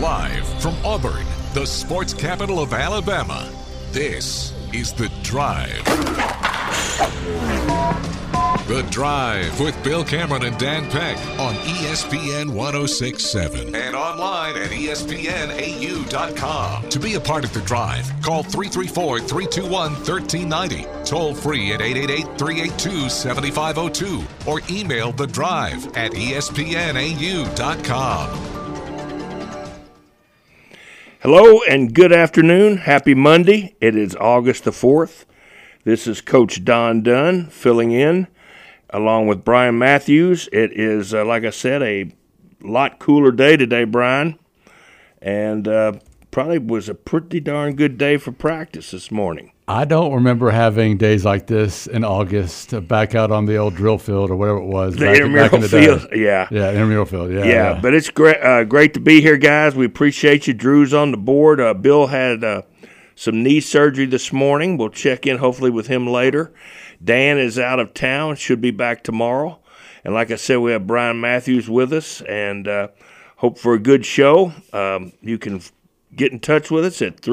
Live from Auburn, the sports capital of Alabama, this is The Drive. The Drive with Bill Cameron and Dan Peck on ESPN 106.7 and online at ESPNAU.com. To be a part of The Drive, call 334-321-1390, toll free at 888-382-7502, or email The Drive at ESPNAU.com. Hello and good afternoon. Happy Monday. It is August the 4th. This is Coach Don Dunn filling in along with Brian Matthews. It is, like I said, a lot cooler day today, Brian, and probably was a pretty darn good day for practice this morning. I don't remember having days like this in August back out on the old drill field or whatever it was. The intramural field, yeah. Yeah, intramural field, yeah. But it's great to be here, guys. We appreciate you. Drew's on the board. Bill had some knee surgery this morning. We'll check in hopefully with him later. Dan is out of town, should be back tomorrow. And like I said, we have Brian Matthews with us, and hope for a good show. You can get in touch with us at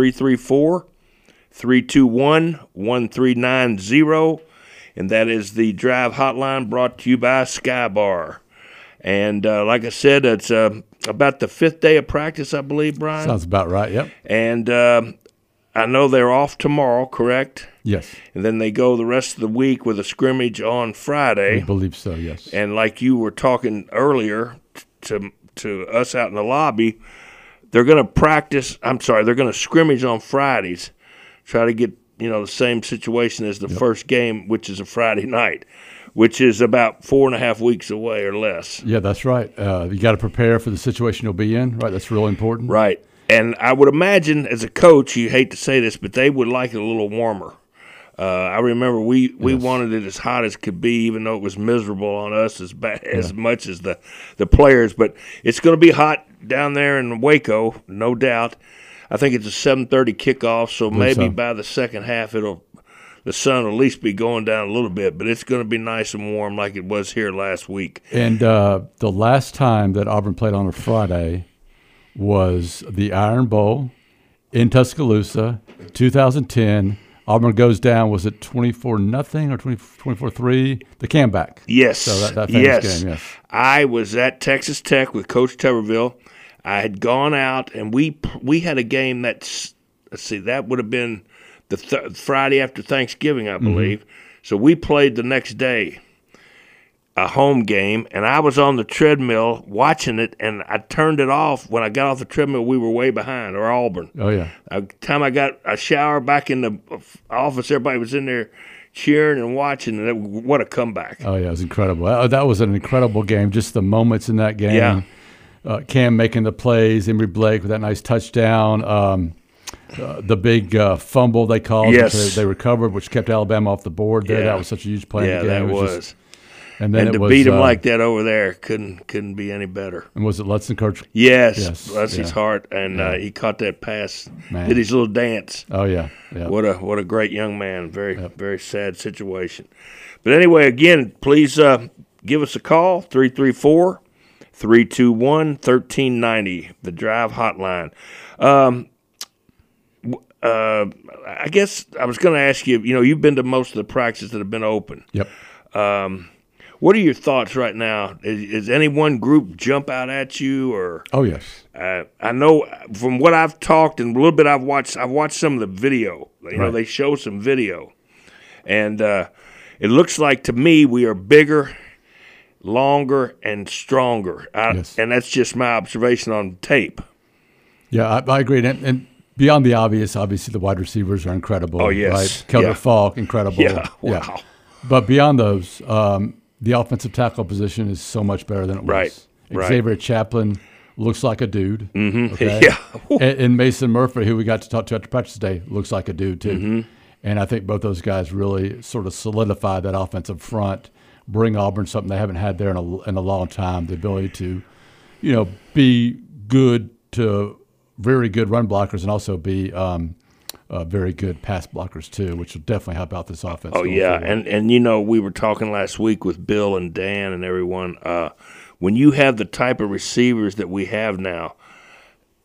334-321-1390, and that is the Drive Hotline brought to you by Sky Bar. And like I said, it's about the fifth day of practice, I believe, Brian. Sounds about right, yep. And I know they're off tomorrow, correct? Yes. And then they go the rest of the week with a scrimmage on Friday. I believe so, yes. And like you were talking earlier to us out in the lobby, they're going to scrimmage on Fridays, try to get, the same situation as the first game, which is a Friday night, which is about 4.5 weeks away or less. Yeah, that's right. You got to prepare for the situation you'll be in, right? That's real important. Right. And I would imagine as a coach, you hate to say this, but they would like it a little warmer. I remember we wanted it as hot as could be, even though it was miserable on us as much as the players. But it's going to be hot down there in Waco, no doubt. I think it's a 7:30 kickoff, so maybe by the second half the sun will at least be going down a little bit. But it's going to be nice and warm like it was here last week. And the last time that Auburn played on a Friday was the Iron Bowl in Tuscaloosa, 2010. Auburn goes down, was it 24-0 or 24-3? The comeback. Yes. So that famous game, yes. I was at Texas Tech with Coach Tuberville. I had gone out, and we had a game that would have been the Friday after Thanksgiving, I believe. Mm-hmm. So we played the next day, a home game, and I was on the treadmill watching it, and I turned it off. When I got off the treadmill, we were way behind, or Auburn. Oh, yeah. By the time I got a shower back in the office, everybody was in there cheering and watching, and what a comeback. Oh, yeah, it was incredible. That was an incredible game, just the moments in that game. Yeah. Cam making the plays, Emory Blake with that nice touchdown. The big fumble they called, yes. They recovered, which kept Alabama off the board there. Yeah. That was such a huge play in the game. Yeah, that was. And then to beat him like that over there couldn't be any better. And was it Lutzenkirch? Yes. Lutzie's heart, and he caught that pass. Man. Did his little dance. Oh yeah. What a great young man. Very sad situation. But anyway, again, please give us a call 334-321-1390. The Drive Hotline. I guess I was going to ask you. You've been to most of the practices that have been open. Yep. What are your thoughts right now? Is any one group jump out at you, or? Oh yes. I know from what I've talked and a little bit I've watched some of the video. They show some video, and it looks like to me we are bigger, longer, and stronger. Yes. And that's just my observation on tape. Yeah, I agree. And beyond the obvious, obviously the wide receivers are incredible. Oh yes. Right? Kelder Falk, incredible. Yeah. Wow. Yeah. But beyond those, the offensive tackle position is so much better than it was. Xavier Chaplin looks like a dude. Mm-hmm. Okay? Yeah. And Mason Murphy, who we got to talk to after practice today, looks like a dude too. Mm-hmm. And I think both those guys really sort of solidify that offensive front, bring Auburn something they haven't had there in a long time, the ability to, be good to very good run blockers and also be very good pass blockers too, which will definitely help out this offense. Oh yeah, forward. and we were talking last week with Bill and Dan and everyone. When you have the type of receivers that we have now,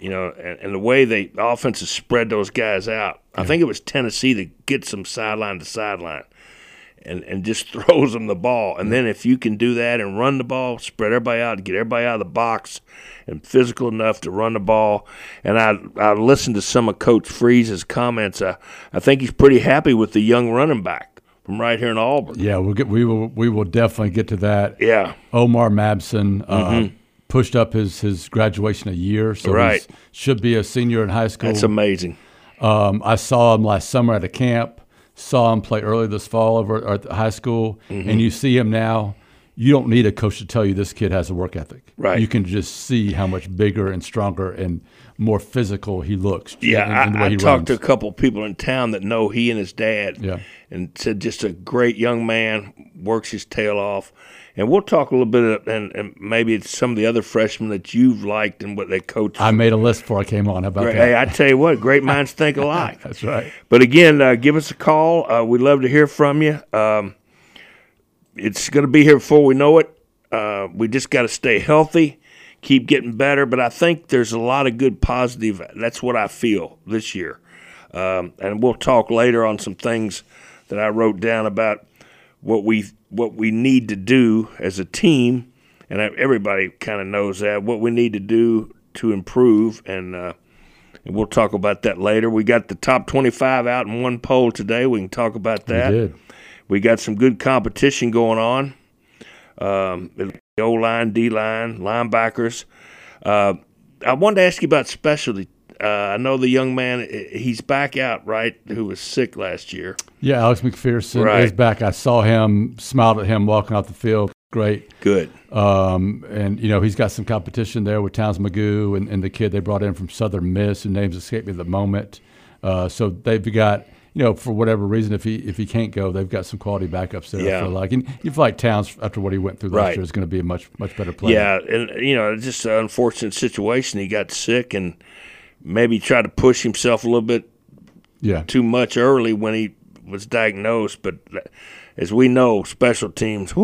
and the way the offenses spread those guys out. I think it was Tennessee that gets them sideline to sideline and just throws them the ball. And then if you can do that and run the ball, spread everybody out, get everybody out of the box and physical enough to run the ball. And I listened to some of Coach Freeze's comments. I think he's pretty happy with the young running back from right here in Auburn. Yeah, we will definitely get to that. Yeah. Omar Mabson pushed up his graduation a year, so he should be a senior in high school. That's amazing. I saw him last summer at a camp, saw him play early this fall over at the high school, and you see him now. You don't need a coach to tell you this kid has a work ethic. Right. You can just see how much bigger and stronger and more physical he looks. Yeah, in the way he talked runs. to a couple of people in town that know he and his dad, and said just a great young man, works his tail off. And we'll talk a little bit, and maybe it's some of the other freshmen that you've liked and what they coach. I made a list before I came on. How about that? Hey, I tell you what, great minds think alike. That's right. But again, give us a call. We'd love to hear from you. It's going to be here before we know it. We just got to stay healthy, keep getting better. But I think there's a lot of good positive. That's what I feel this year. And we'll talk later on some things that I wrote down about what we need to do as a team. And everybody kind of knows that, what we need to do to improve. And we'll talk about that later. We got the top 25 out in one poll today. We can talk about that. We did. We got some good competition going on. The O-line, D-line, linebackers. I wanted to ask you about specialty. I know the young man, he's back out, right, who was sick last year. Yeah, Alex McPherson is back. I saw him, smiled at him walking off the field. Great. Good. And, he's got some competition there with Towns Magoo and the kid they brought in from Southern Miss, whose names escape me at the moment. So they've got – for whatever reason, if he can't go, they've got some quality backups there. Yeah. I feel like, and you feel like Towns, after what he went through last year, is going to be a much better player. Yeah, and it's just an unfortunate situation. He got sick and maybe tried to push himself a little bit too much early when he was diagnosed. But as we know, special teams,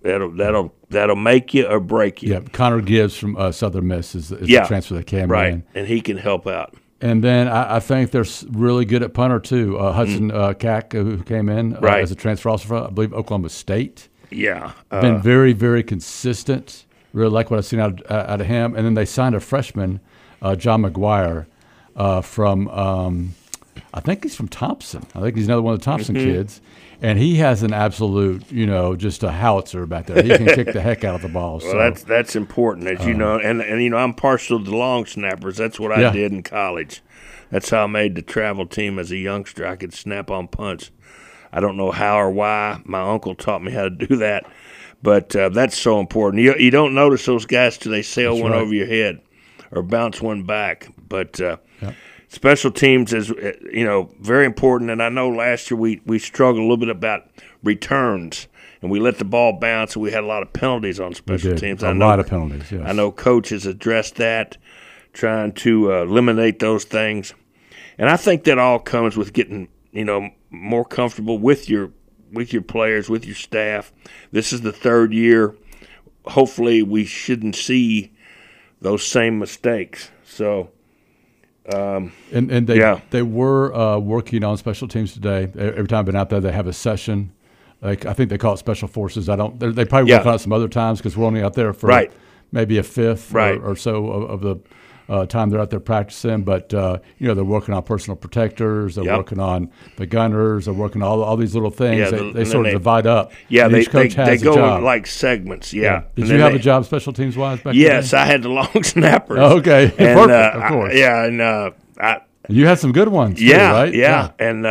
that'll make you or break you. Yeah, Connor Gibbs from Southern Miss is the transfer that came in, and he can help out. And then I think they're really good at punter, too. Hudson Cack, who came in as a transfer also from, I believe, Oklahoma State. Yeah. Been very, very consistent. Really like what I've seen out of him. And then they signed a freshman, John McGuire, from I think he's from Thompson. I think he's another one of the Thompson kids. And he has an absolute, just a howitzer back there. He can kick the heck out of the ball. Well, that's important, as you know. And I'm partial to the long snappers. That's what I did in college. That's how I made the travel team as a youngster. I could snap on punts. I don't know how or why. My uncle taught me how to do that. But that's so important. You don't notice those guys till they sail one over your head or bounce one back. But special teams is, very important. And I know last year we struggled a little bit about returns, and we let the ball bounce, and we had a lot of penalties on special teams. A lot of penalties, yes. I know coaches addressed that, trying to eliminate those things. And I think that all comes with getting, more comfortable with your players, with your staff. This is the third year. Hopefully we shouldn't see those same mistakes. So and they were working on special teams today. Every time I've been out there, they have a session. I think they call it special forces. They probably work on it some other times because we're only out there for maybe a fifth or so of the time they're out there practicing. But they're working on personal protectors. They're working on the gunners. They're working on all these little things. Yeah, they sort of divide up. Yeah, each coach has they go a job. in like segments. Yeah. Did you have a job special teams wise back Yes, then? I had the long snappers. Oh, okay, and, perfect. Of course. And you had some good ones. Too, right? Yeah. And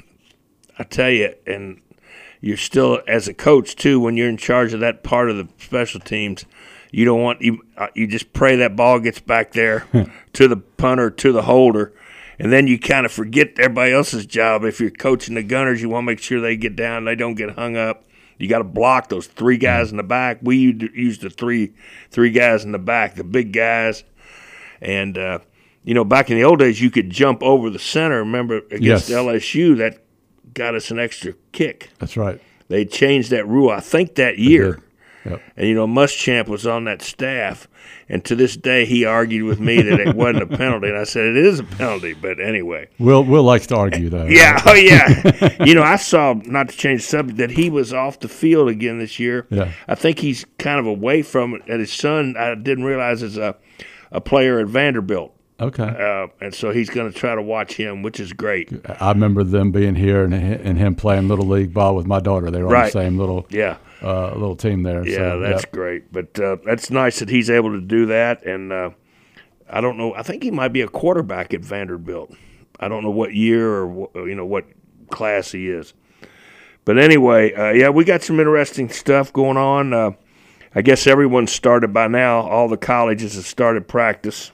I tell you, and you're still as a coach too when you're in charge of that part of the special teams. You don't want you just pray that ball gets back there to the punter, to the holder, and then you kind of forget everybody else's job. If you're coaching the gunners, you want to make sure they get down, they don't get hung up. You got to block those three guys in the back. We used the three guys in the back, the big guys, and back in the old days, you could jump over the center. Remember against LSU, that got us an extra kick. That's right. They changed that rule, I think, that year. Yep. And, Muschamp was on that staff. And to this day, he argued with me that it wasn't a penalty. And I said, it is a penalty. But anyway. Will likes to argue, though. Yeah. Right? Oh, yeah. I saw, not to change the subject, that he was off the field again this year. Yeah. I think he's kind of away from it. And his son, I didn't realize, is a player at Vanderbilt. Okay. And so he's going to try to watch him, which is great. I remember them being here and him playing Little League ball with my daughter. They were on the same little team there. Yeah, so, that's great. But that's nice that he's able to do that. And I don't know. I think he might be a quarterback at Vanderbilt. I don't know what year or what class he is. But anyway, we got some interesting stuff going on. I guess everyone's started by now. All the colleges have started practice.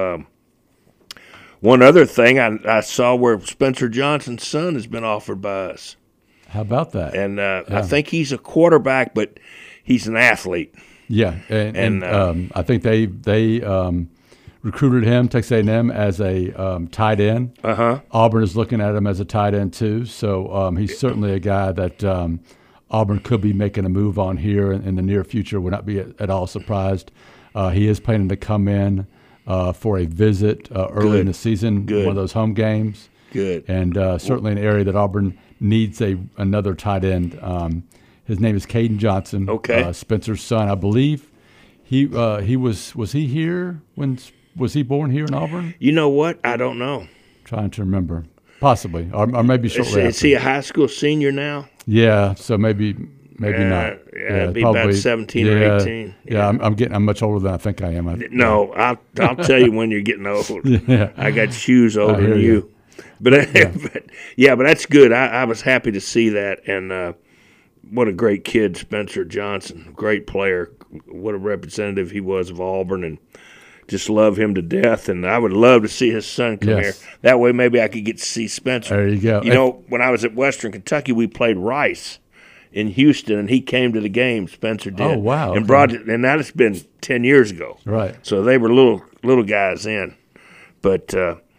One other thing I saw where Spencer Johnson's son has been offered by us. How about that? And I think he's a quarterback, but he's an athlete. Yeah, and I think they recruited him, Texas A&M, as a tight end. Uh-huh. Auburn is looking at him as a tight end too. So he's certainly a guy that Auburn could be making a move on here in the near future. Would not be at all surprised. He is planning to come in for a visit early in the season, one of those home games. Good. And certainly an area that Auburn needs another tight end. His name is Caden Johnson. Okay. Spencer's son, I believe. He was he here was he born here in Auburn? You know what? I don't know. Trying to remember. Possibly, or maybe shortly after. Is he a high school senior now? Yeah, so maybe not. Yeah, it'd be probably, about 17 or 18. Yeah, I'm much older than I think I am. No, I'll tell you when you're getting old. Yeah. I got shoes older than you. But but that's good. I was happy to see that, and what a great kid, Spencer Johnson. Great player. What a representative he was of Auburn, and just love him to death. And I would love to see his son come here. That way maybe I could get to see Spencer. There you go. When I was at Western Kentucky, we played Rice in Houston, and he came to the game. Spencer did. Oh, wow. And brought it, and that has been 10 years ago. Right. So they were little guys then. But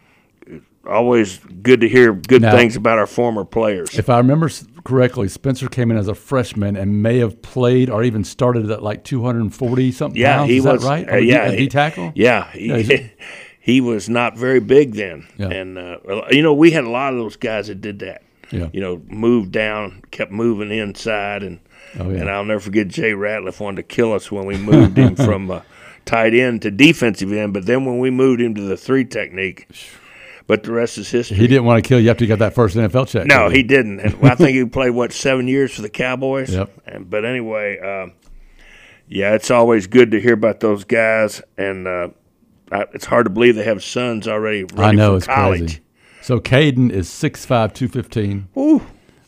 always good to hear good things about our former players. If I remember correctly, Spencer came in as a freshman and may have played or even started at like 240-something pounds. He was was. That right? A D tackle? Yeah. He was not very big then. Yeah. And, we had a lot of those guys that did that. Yeah. Moved down, kept moving inside. And I'll never forget Jay Ratliff wanted to kill us when we moved him from tight end to defensive end. But then when we moved him to the 3 technique, but the rest is history. He didn't want to kill you after you got that first NFL check. No, he didn't. And I think he played, 7 years for the Cowboys? Yep. But anyway, it's always good to hear about those guys. And it's hard to believe they have sons already ready for it's college. Crazy. So Caden is 6'5", 215. Ooh.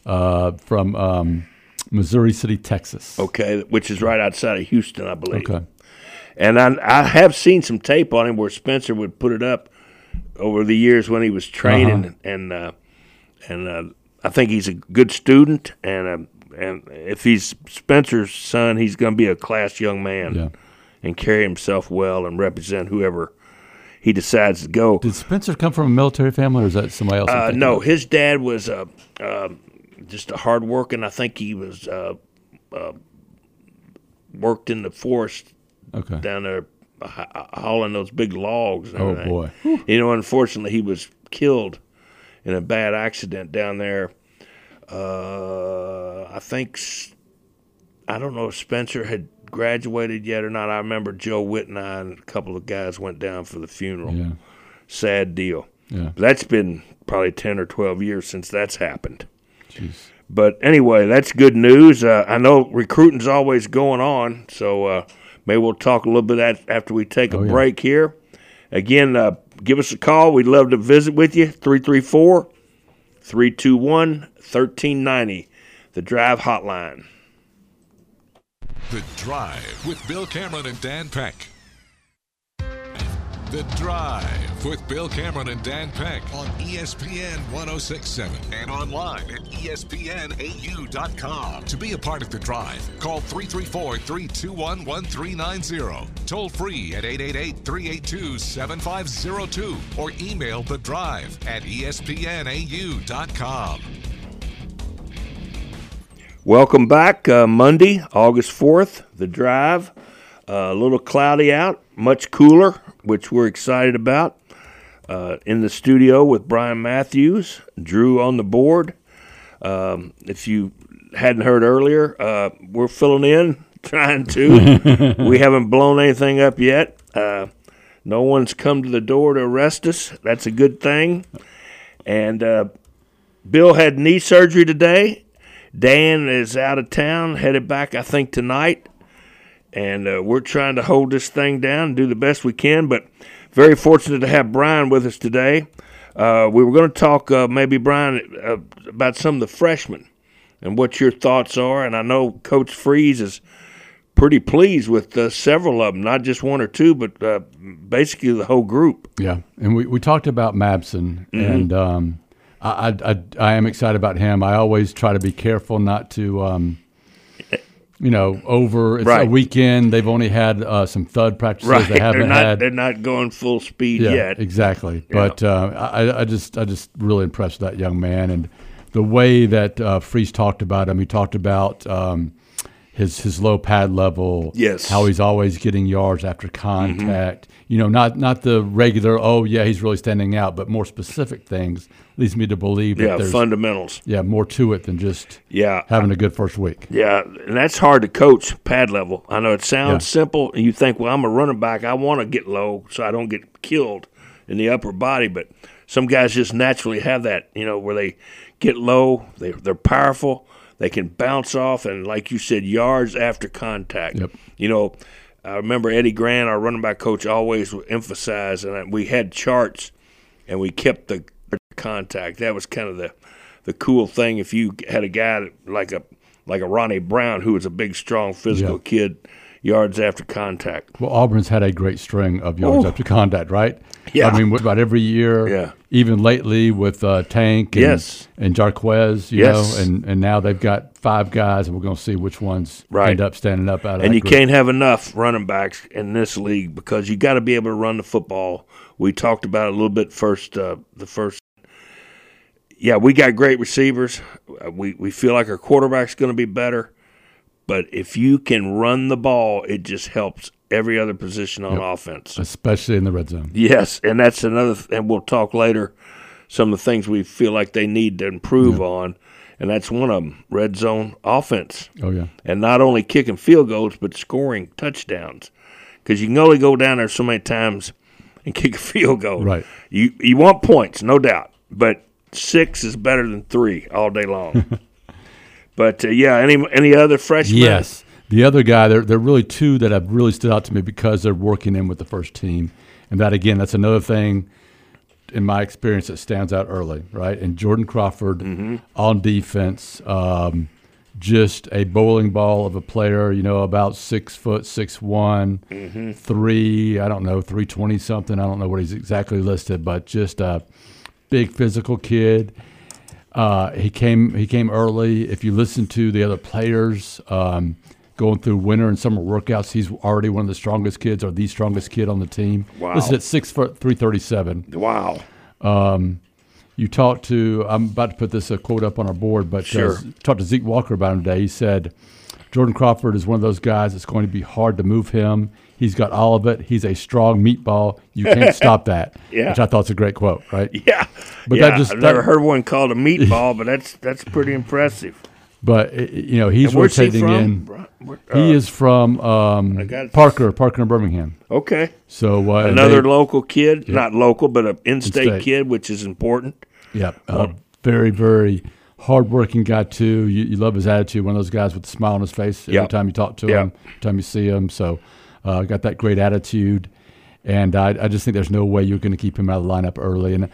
From Missouri City, Texas. Okay, which is right outside of Houston, I believe. Okay. And I have seen some tape on him where Spencer would put it up over the years when he was training, and I think he's a good student, and if he's Spencer's son, he's going to be a class young man and carry himself well and represent whoever he decides to go. Did Spencer come from a military family, or is that somebody else? No, his dad was just a hard-working. I think he was worked in the forest down there, hauling those big logs. And everything. Boy! Unfortunately, he was killed in a bad accident down there. I don't know if Spencer had graduated yet or not. I remember Joe Witt and I and a couple of guys went down for the funeral. Yeah. Sad deal. Yeah. But that's been probably 10 or 12 years since that's happened. Jeez. But anyway, that's good news. I know recruiting's always going on, so maybe we'll talk a little bit after we take a break here. Again, give us a call. We'd love to visit with you. 334-321-1390, the Drive Hotline. The Drive with Bill Cameron and Dan Peck. The Drive with Bill Cameron and Dan Peck on ESPN 106.7 and online at ESPNAU.com. To be a part of The Drive, call 334-321-1390. Toll free at 888-382-7502 or email The Drive at ESPNAU.com. Welcome back. Monday, August 4th, the drive. A little cloudy out, much cooler, which we're excited about. In the studio with Brian Matthews, Drew on the board. If you hadn't heard earlier, we're filling in, trying to. We haven't blown anything up yet. No one's come to the door to arrest us. That's a good thing. And Bill had knee surgery today. Dan is out of town, headed back, I think, tonight. And we're trying to hold this thing down and do the best we can. But very fortunate to have Brian with us today. We were going to talk, maybe, Brian, about some of the freshmen and what your thoughts are. And I know Coach Freeze is pretty pleased with several of them, not just one or two, but basically the whole group. Yeah, and we talked about Mabson, and I am excited about him. I always try to be careful not to, it's a weekend. They've only had some thud practices. Right. They haven't They're not going full speed yet. Exactly. Yeah. But I just really impressed with that young man, and the way that Freeze talked about him. He talked about his low pad level, yes, how he's always getting yards after contact. Not the regular, he's really standing out, but more specific things leads me to believe that there's fundamentals. Yeah, more to it than just having a good first week. Yeah, and that's hard to coach pad level. I know it sounds simple, and you think, well, I'm a running back. I want to get low so I don't get killed in the upper body, but some guys just naturally have that, where they get low, they're powerful, they can bounce off, and like you said, yards after contact. Yep. I remember Eddie Grant, our running back coach, always would emphasize, and we had charts, and we kept the contact. That was kind of the cool thing. If you had a guy like a Ronnie Brown, who was a big, strong, physical kid, yards after contact. Well, Auburn's had a great string of yards after contact, right? Yeah. I mean, about every year, even lately with Tank and Jarquez, you know, and now they've got 5 guys, and we're going to see which ones end up standing up out of that And you group. can't have enough running backs in this league because you got to be able to run the football. We talked about it a little bit we got great receivers. We feel like our quarterback's going to be better. But if you can run the ball, it just helps every other position on offense. Especially in the red zone. Yes, and that's another and we'll talk later, some of the things we feel like they need to improve on, and that's one of them, red zone offense. Oh, yeah. And not only kicking field goals, but scoring touchdowns. Because you can only go down there so many times and kick a field goal. Right. You want points, no doubt, but 6 is better than 3 all day long. But, any other freshmen? Yes. The other guy, there are really 2 that have really stood out to me because they're working in with the first team. And that, again, that's another thing in my experience that stands out early, right? And Jordan Crawford on defense, just a bowling ball of a player, about 6 foot, 6'1", 320 something. I don't know what he's exactly listed, but just a big physical kid. He came early. If you listen to the other players going through winter and summer workouts, he's already one of the strongest kids or the strongest kid on the team. Wow. This is at 6 foot, 337. Wow. You talked to, I'm about to put this quote up on our board, but talked to Zeke Walker about him today. He said, Jordan Crawford is one of those guys that's going to be hard to move him. He's got all of it. He's a strong meatball. You can't stop that, which I thought was a great quote, right? Yeah. But I've never heard one called a meatball, but that's pretty impressive. But, he's rotating in. He is from Parker in Birmingham. Okay. So another local kid, not local, but an in-state kid, which is important. Yeah. Very, very hard-working guy, too. You love his attitude, one of those guys with a smile on his face every time you talk to him, every time you see him. So got that great attitude. And I just think there's no way you're going to keep him out of the lineup early. And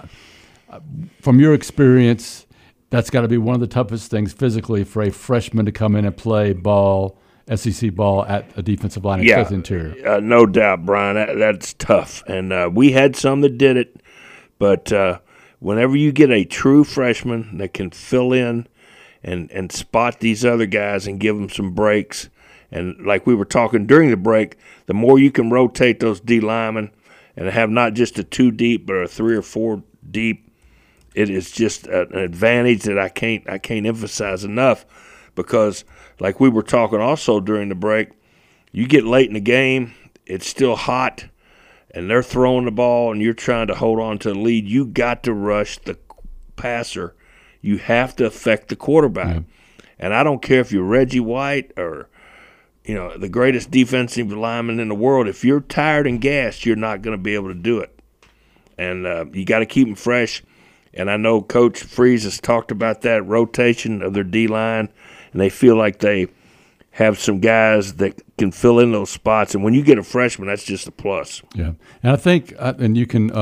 from your experience, that's got to be one of the toughest things physically for a freshman to come in and play ball, SEC ball at a defensive line, especially interior. No doubt, Brian. That's tough. And we had some that did it. But whenever you get a true freshman that can fill in and spot these other guys and give them some breaks, and like we were talking during the break, the more you can rotate those D linemen and have not just a 2 deep but a 3 or 4 deep, it is just an advantage that I can't emphasize enough. because, like we were talking also during the break, you get late in the game, it's still hot, and they're throwing the ball, and you're trying to hold on to the lead. You got to rush the passer. You have to affect the quarterback. Yeah. And I don't care if you're Reggie White or, the greatest defensive lineman in the world. If you're tired and gassed, you're not going to be able to do it. And you got to keep them fresh. And I know Coach Freeze has talked about that rotation of their D-line, and they feel like they have some guys that can fill in those spots. And when you get a freshman, that's just a plus. Yeah. And I think, and you can,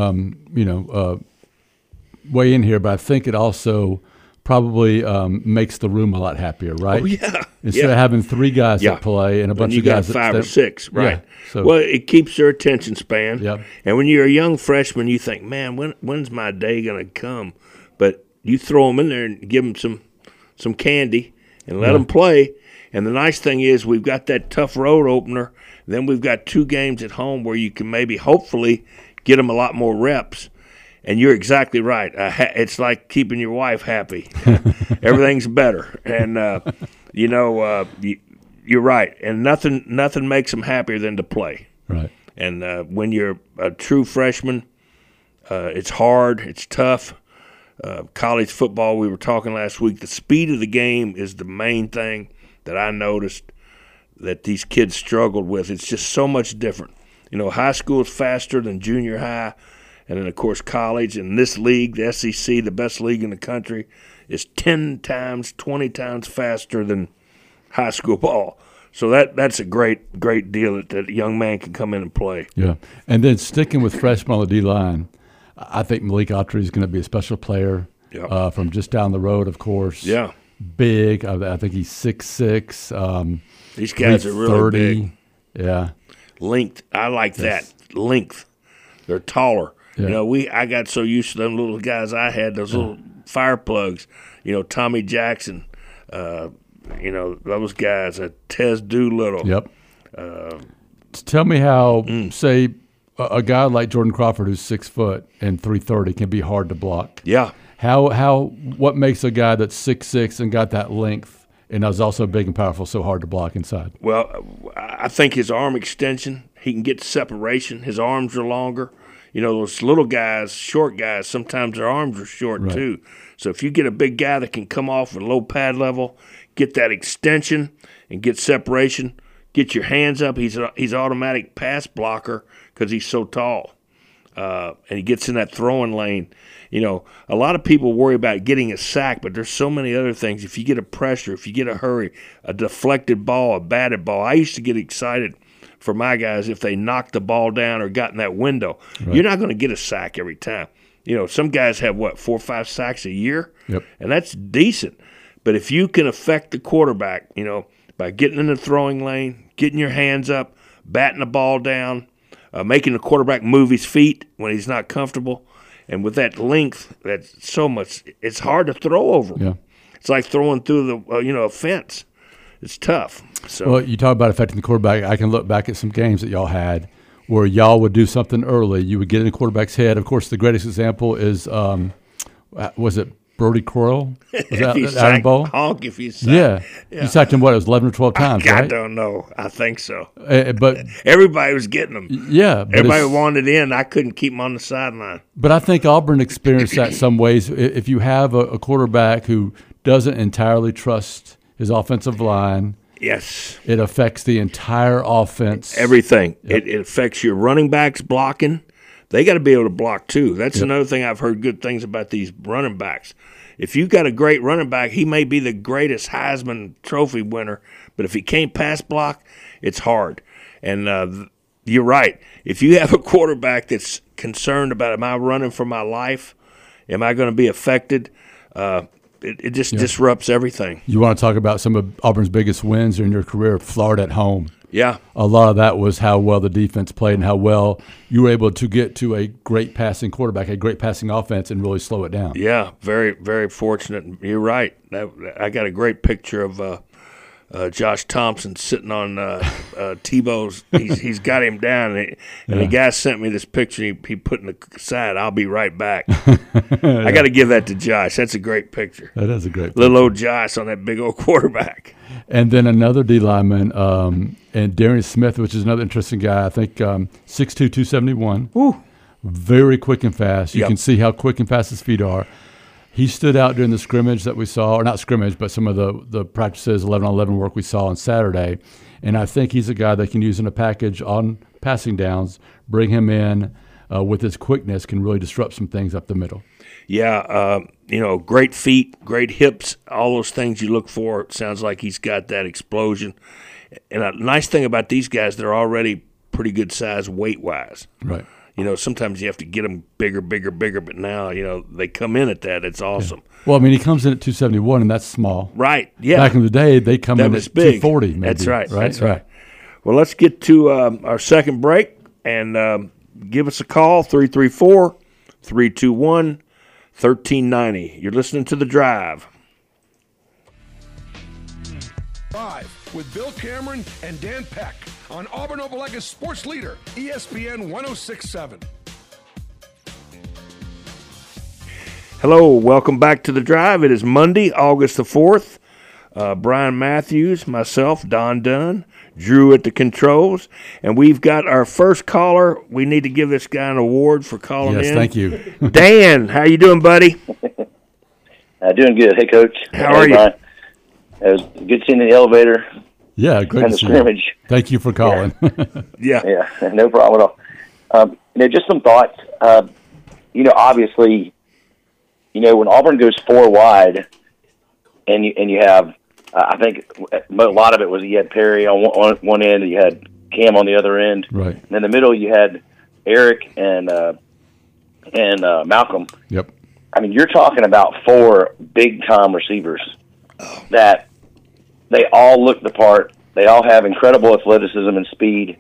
weigh in here, but I think it also probably makes the room a lot happier, right? Oh, yeah. Instead of having 3 guys that play and a bunch of guys that 5 or 6, right? Yeah. So, well, it keeps their attention span. Yep. And when you're a young freshman, you think, man, when's my day going to come? But you throw them in there and give them some candy and let them play. And the nice thing is we've got that tough road opener. Then we've got 2 games at home where you can maybe hopefully get them a lot more reps. And you're exactly right. It's like keeping your wife happy. Everything's better. And, you're right. And nothing makes them happier than to play. Right. And when you're a true freshman, it's hard. It's tough. College football, we were talking last week, the speed of the game is the main thing that I noticed that these kids struggled with. It's just so much different. High school is faster than junior high. And then, of course, college. And this league, the SEC, the best league in the country, is 10 times, 20 times faster than high school ball. So that's a great deal that a young man can come in and play. Yeah. And then sticking with freshmen on the D-line, I think Malik Autry is going to be a special player from just down the road, of course. Yeah. Big. I think he's 6'6". These guys are really big. Yeah. Length. I like that. Length. They're taller. Yeah. I got so used to them little guys I had, those little fire plugs. Tommy Jackson, those guys, Tez Doolittle. Yep. Tell me how, say, a guy like Jordan Crawford who's 6 foot and 330 can be hard to block. Yeah. What makes a guy that's 6'6" and got that length and is also big and powerful so hard to block inside? Well, I think his arm extension, he can get separation. His arms are longer. Those little guys, short guys, sometimes their arms are short too. So if you get a big guy that can come off at low pad level, get that extension and get separation, get your hands up, he's automatic pass blocker because he's so tall. And he gets in that throwing lane. A lot of people worry about getting a sack, but there's so many other things. If you get a pressure, if you get a hurry, a deflected ball, a batted ball. I used to get excited for my guys if they knocked the ball down or got in that window. Right. You're not going to get a sack every time. Some guys have, 4 or 5 sacks a year? Yep. And that's decent. But if you can affect the quarterback, by getting in the throwing lane, getting your hands up, batting the ball down, making the quarterback move his feet when he's not comfortable, and with that length, that's so much, it's hard to throw over. Yeah. It's like throwing through a fence. It's tough. So. Well, you talk about affecting the quarterback. I can look back at some games that y'all had where y'all would do something early. You would get in the quarterback's head. Of course, the greatest example is, was it Brody Croyle? Was that Iron Bowl? Honk if you sack. Yeah. You sacked him, it was 11 or 12 times, right? I don't know. I think so. But everybody was getting them. Yeah. Everybody wanted in. I couldn't keep them on the sideline. But I think Auburn experienced that some ways. If you have a quarterback who doesn't entirely trust his offensive line, yes, it affects the entire offense. Everything. Yep. It affects your running backs blocking. They got to be able to block too. That's another thing I've heard good things about these running backs. If you've got a great running back, he may be the greatest Heisman Trophy winner, but if he can't pass block, it's hard. And you're right. If you have a quarterback that's concerned about, am I running for my life? Am I going to be affected? It just disrupts everything. You want to talk about some of Auburn's biggest wins in your career, Florida at home. Yeah. A lot of that was how well the defense played and how well you were able to get to a great passing quarterback, a great passing offense, and really slow it down. Yeah, very, very fortunate. You're right. I got a great picture of Josh Thompson sitting on Tebow's. He's got him down, and the guy sent me this picture. He put in the side, "I'll be right back." I got to give that to Josh. That's a great picture. That is a great picture. Little old Josh on that big old quarterback. And then another D lineman, and Darian Smith, which is another interesting guy. I think 6'2", 271. Woo. Very quick and fast. You Yep. can see how quick and fast his feet are. He stood out during the scrimmage that we saw, or not scrimmage, but some of the practices, 11-on-11 work we saw on Saturday. And I think he's a guy that can use in a package on passing downs, bring him in with his quickness, can really disrupt some things up the middle. Yeah, great feet, great hips, all those things you look for. It sounds like he's got that explosion. And a nice thing about these guys, they're already pretty good size weight-wise. Right. Sometimes you have to get them bigger, but now, they come in at that. It's awesome. Yeah. Well, I mean, he comes in at 271, and that's small. Right, yeah. Back in the day, they come in at big. 240, maybe. That's right. Right. Well, let's get to our second break, and give us a call, 334-321-1390. You're listening to The Drive. Live with Bill Cameron and Dan Peck on Auburn Opelika's sports leader, ESPN 106.7. Hello, welcome back to The Drive. It is Monday, August the 4th. Brian Matthews, myself, Don Dunn, Drew at the controls, and we've got our first caller. We need to give this guy an award for calling in. Yes, thank you. Dan, how you doing, buddy? Doing good. Hey, Coach. How are you? Brian. It was good seeing you in the elevator. Yeah, great and to the see scrimmage. you. Thank you for calling. Yeah. Yeah, no problem at all. Just some thoughts. Obviously, when Auburn goes four wide, and you have, I think a lot of it was you had Perry on one end, and you had Cam on the other end, Right. And in the middle you had Eric and Malcolm. Yep. I mean, you're talking about four big-time receivers that they all look the part. They all have incredible athleticism and speed.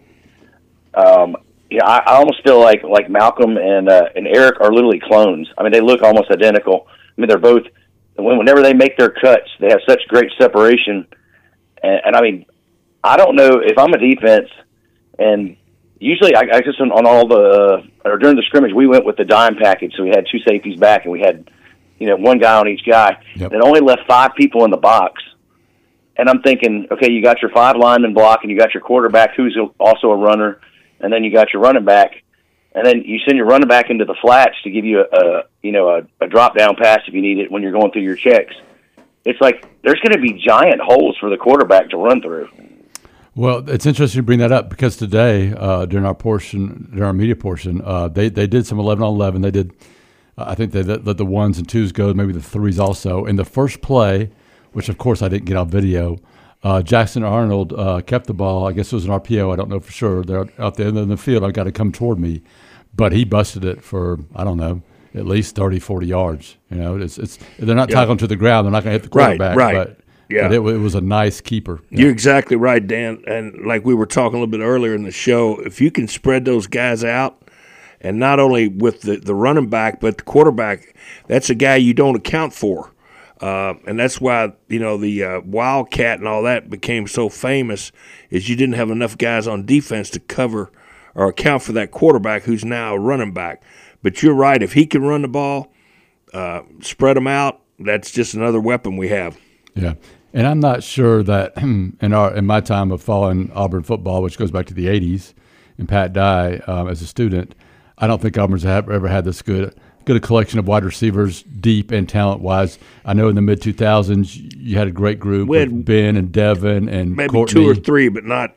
I almost feel like Malcolm and Eric are literally clones. I mean, they look almost identical. I mean, they're both whenever they make their cuts, they have such great separation. And I mean, I don't know if I'm a defense, and usually I guess on all the or during the scrimmage we went with the dime package, so we had two safeties back and we had one guy on each guy. Yep. It only left 5 people in the box. And I'm thinking, okay, you got your 5 linemen block, and you got your quarterback who's also a runner, and then you got your running back, and then you send your running back into the flats to give you a drop down pass if you need it when you're going through your checks. It's like there's going to be giant holes for the quarterback to run through. Well, it's interesting you bring that up because today during our media portion, they did some 11-on-11. They did, I think they let the 1s and 2s go, maybe the 3s also. In the first play, which of course I didn't get on video, Jackson Arnold kept the ball. I guess it was an RPO. I don't know for sure. They're out there in the field. I've got to come toward me. But he busted it for, I don't know, at least 30, 40 yards. It's they're not tackling to the ground. They're not going to hit the quarterback. Right. But Yeah. But it was a nice keeper. You're exactly right, Dan. And like we were talking a little bit earlier in the show, if you can spread those guys out, and not only with the running back, but the quarterback, that's a guy you don't account for. And that's why, the Wildcat and all that became so famous, is you didn't have enough guys on defense to cover or account for that quarterback who's now a running back. But you're right. If he can run the ball, spread them out, that's just another weapon we have. Yeah. And I'm not sure that in my time of following Auburn football, which goes back to the 80s, and Pat Dye as a student, I don't think Auburn's ever had this good a collection of wide receivers, deep and talent-wise. I know in the mid-2000s you had a great group with Ben and Devin and maybe Courtney. 2 or 3, but not,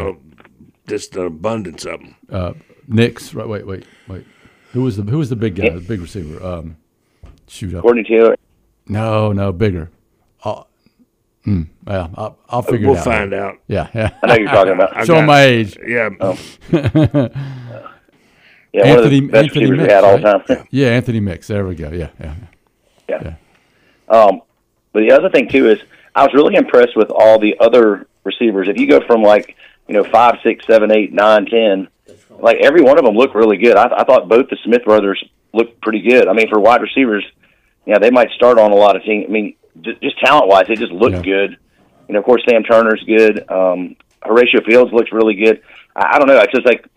just an abundance of them. Nix, right? Wait. Who was the big guy, the big receiver? Courtney Taylor. No, bigger. I'll figure it out. We'll find out. Yeah. I know you're talking about. Showing my age. Yeah. Yeah, Anthony, one of the best receivers Mix, we had all right? the time. Yeah, Anthony Mix. There we go. Yeah. But the other thing too is I was really impressed with all the other receivers. If you go from 5, 6, 7, 8, 9, 10, like every one of them looked really good. I thought both the Smith brothers looked pretty good. I mean, for wide receivers, they might start on a lot of teams. I mean, just talent wise, they just looked good. Of course, Sam Turner's good. Horatio Fields looks really good. I don't know. It's just like,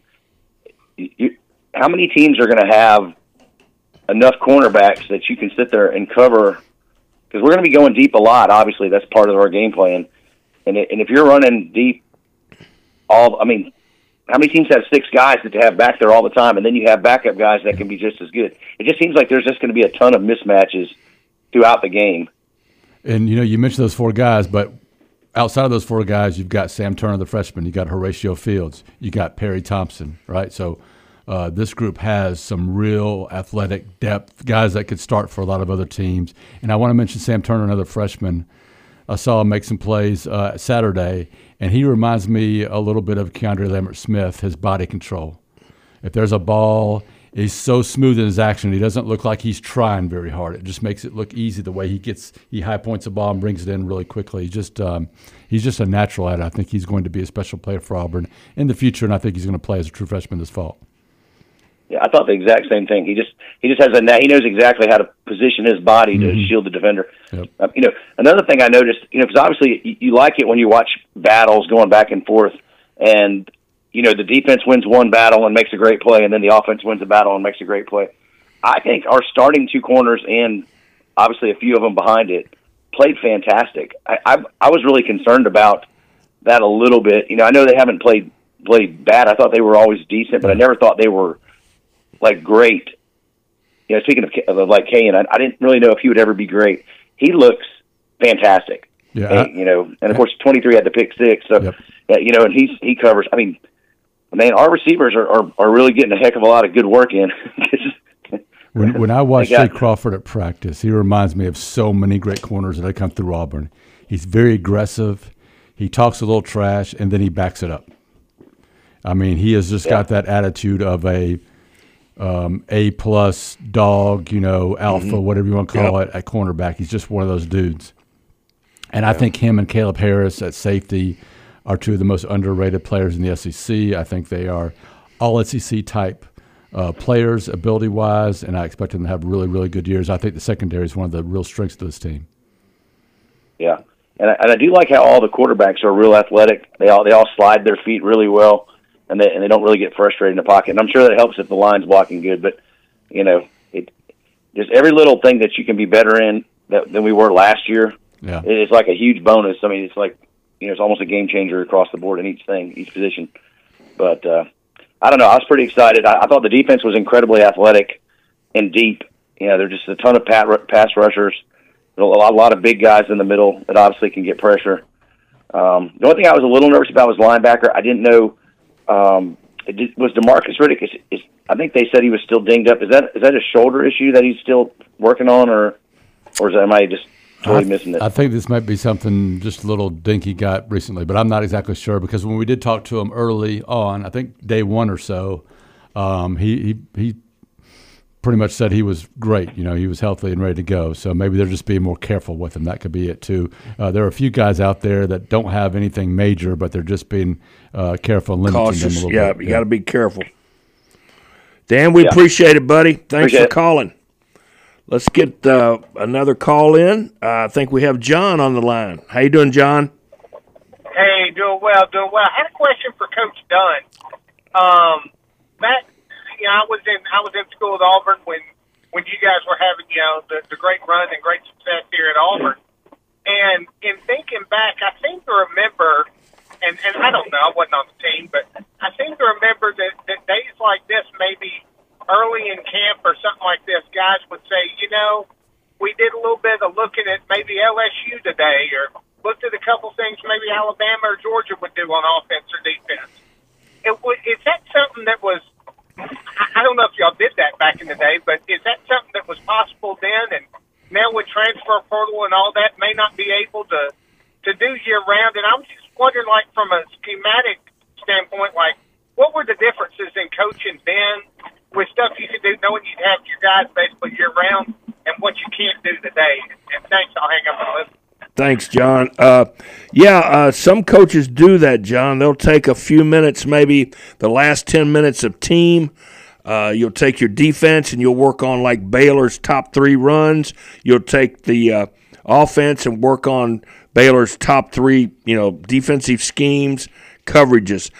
how many teams are going to have enough cornerbacks that you can sit there and cover? Because we're going to be going deep a lot. Obviously, that's part of our game plan. And if you're running deep, how many teams have 6 guys that they have back there all the time, and then you have backup guys that can be just as good? It just seems like there's just going to be a ton of mismatches throughout the game. And, you mentioned those 4 guys, but outside of those 4 guys, you've got Sam Turner, the freshman. You got Horatio Fields. You got Perry Thompson, right? So this group has some real athletic depth, guys that could start for a lot of other teams. And I want to mention Sam Turner, another freshman. I saw him make some plays Saturday, and he reminds me a little bit of Keandre Lambert-Smith, his body control. If there's a ball, he's so smooth in his action. He doesn't look like he's trying very hard. It just makes it look easy the way he high points the ball and brings it in really quickly. He's just a natural at it. I think he's going to be a special player for Auburn in the future, and I think he's going to play as a true freshman this fall. Yeah, I thought the exact same thing. He just has he knows exactly how to position his body to shield the defender. Yep. Another thing I noticed, because obviously you like it when you watch battles going back and forth, and the defense wins one battle and makes a great play, and then the offense wins a battle and makes a great play. I think our starting 2 corners, and obviously a few of them behind it, played fantastic. I was really concerned about that a little bit. I know they haven't played bad. I thought they were always decent, but I never thought they were like great. Speaking of like Kane, I didn't really know if he would ever be great. He looks fantastic. Yeah. And of course 23 had the pick 6. So yep. And he covers. I mean, our receivers are really getting a heck of a lot of good work in. When I watch Jay Crawford at practice, he reminds me of so many great corners that have come through Auburn. He's very aggressive. He talks a little trash, and then he backs it up. I mean, he has just got that attitude of a A-plus dog, alpha, whatever you want to call it, at cornerback. He's just one of those dudes. And I think him and Caleb Harris at safety are 2 of the most underrated players in the SEC. I think they are all SEC type players ability-wise, and I expect them to have really, really good years. I think the secondary is one of the real strengths of this team. Yeah, and I do like how all the quarterbacks are real athletic. They all slide their feet really well, and they don't really get frustrated in the pocket. And I'm sure that helps if the line's blocking good. But just every little thing that you can be better in than we were last year. Yeah, it's like a huge bonus. I mean, it's like it's almost a game changer across the board in each position. But I don't know. I was pretty excited. I thought the defense was incredibly athletic and deep. There's just a ton of pass rushers. A lot of big guys in the middle that obviously can get pressure. The only thing I was a little nervous about was linebacker. I didn't know was DeMarcus Riddick. I think they said he was still dinged up. Is that a shoulder issue that he's still working on, or am I just totally missing it? I think this might be something just a little dinky got recently, but I'm not exactly sure, because when we did talk to him early on, I think day 1 or so, he pretty much said he was great. He was healthy and ready to go. So maybe they're just being more careful with him. That could be it too. There are a few guys out there that don't have anything major, but they're just being careful and limiting them a little bit. You got to be careful. Dan, we appreciate it, buddy. Thanks for calling. Let's get another call in. I think we have John on the line. How you doing, John? Hey, doing well. I had a question for Coach Dunn. Back, I was in school at Auburn when you guys were having the great run and great success here at Auburn. And in thinking back, I seem to remember, and I don't know, I wasn't on the team, but I seem to remember that days like this, maybe early in camp or something like this, guys would say, we did a little bit of looking at maybe LSU today, or looked at a couple things maybe Alabama or Georgia would do on offense or defense. Is that something that was, I don't know if y'all did that back in the day, but is that something that was possible then, and now with transfer portal and all that, may not be able to do year-round? And I'm just wondering, from a schematic standpoint, what were the differences in coaching then with stuff you could do, knowing you'd have your guys basically year-round, and what you can't do today? And thanks, I'll hang up and listen. Thanks, John. Some coaches do that, John. They'll take a few minutes, maybe the last 10 minutes of team. You'll take your defense and you'll work on like Baylor's top 3 runs. You'll take the offense and work on Baylor's top 3, defensive schemes, coverages.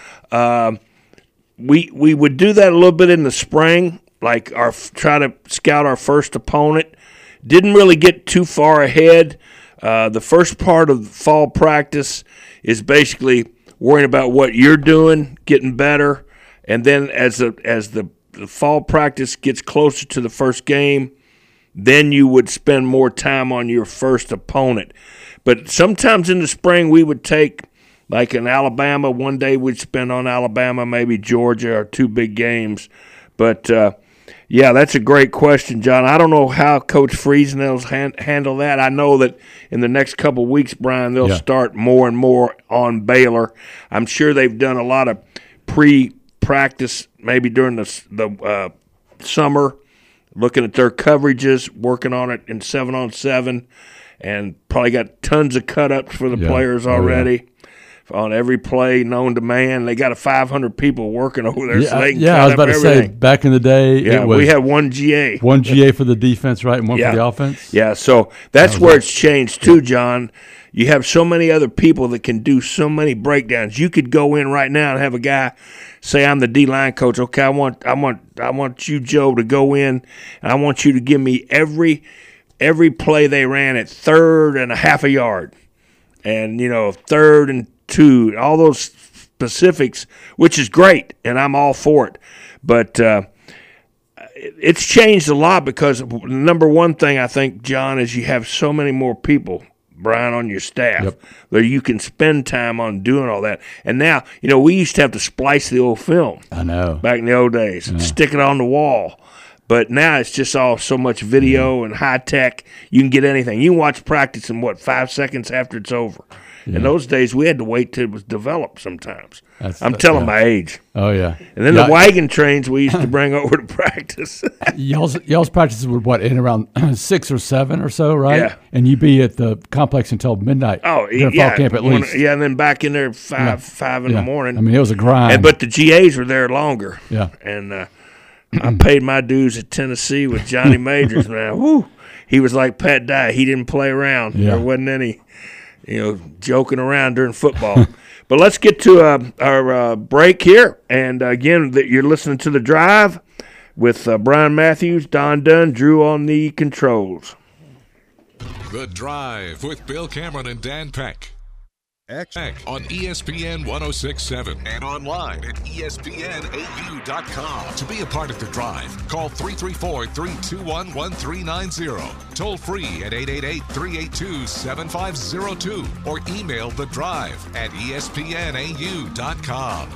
We would do that a little bit in the spring, like try to scout our first opponent. Didn't really get too far ahead. The first part of fall practice is basically worrying about what you're doing, getting better, and then as the fall practice gets closer to the first game, then you would spend more time on your first opponent. But sometimes in the spring we would take, like in Alabama, one day we'd spend on Alabama, maybe Georgia, or 2 big games. But, yeah, that's a great question, John. I don't know how Coach Friesenel's handle that. I know that in the next couple of weeks, Brian, they'll start more and more on Baylor. I'm sure they've done a lot of pre-practice maybe during the summer, looking at their coverages, working on it in 7-on-7, and probably got tons of cut-ups for the players already. On every play known to man. They got 500 people working over there, so they can I was about to everything. say, back in the day, we had one GA. One GA for the defense, right, and one for the offense? Yeah, so that's where it's changed too, John. You have so many other people that can do so many breakdowns. You could go in right now and have a guy say, I'm the D-line coach. Okay, I want you, Joe, to go in, and I want you to give me every play they ran at 3rd and a half a yard. And, 3rd and 2, all those specifics, which is great, and I'm all for it. But it's changed a lot because the number one thing I think, John, is you have so many more people, Brian, on your staff that you can spend time on doing all that. And now, we used to have to splice the old film. I know. Back in the old days and stick it on the wall. But now it's just all so much video and high tech. You can get anything. You can watch practice in 5 seconds after it's over. Yeah. In those days, we had to wait till it was developed sometimes. I'm telling my age. Oh, yeah. And then the wagon trains we used to bring over to practice. y'all's practices would, end around 6 or 7 or so, right? Yeah. And you'd be at the complex until midnight. Oh, fall camp at least. And then back in there 5 in the morning. I mean, it was a grind. But the GAs were there longer. Yeah. And I paid my dues at Tennessee with Johnny Majors, man. Woo! He was like Pat Dye. He didn't play around. Yeah. There wasn't any joking around during football. But let's get to our break here. And, again, you're listening to The Drive with Brian Matthews, Don Dunn, Drew on the controls. The Drive with Bill Cameron and Dan Peck. On ESPN 106.7 and online at ESPNAU.com. To be a part of The Drive, call 334-321-1390. Toll free at 888-382-7502 or email The Drive at ESPNAU.com.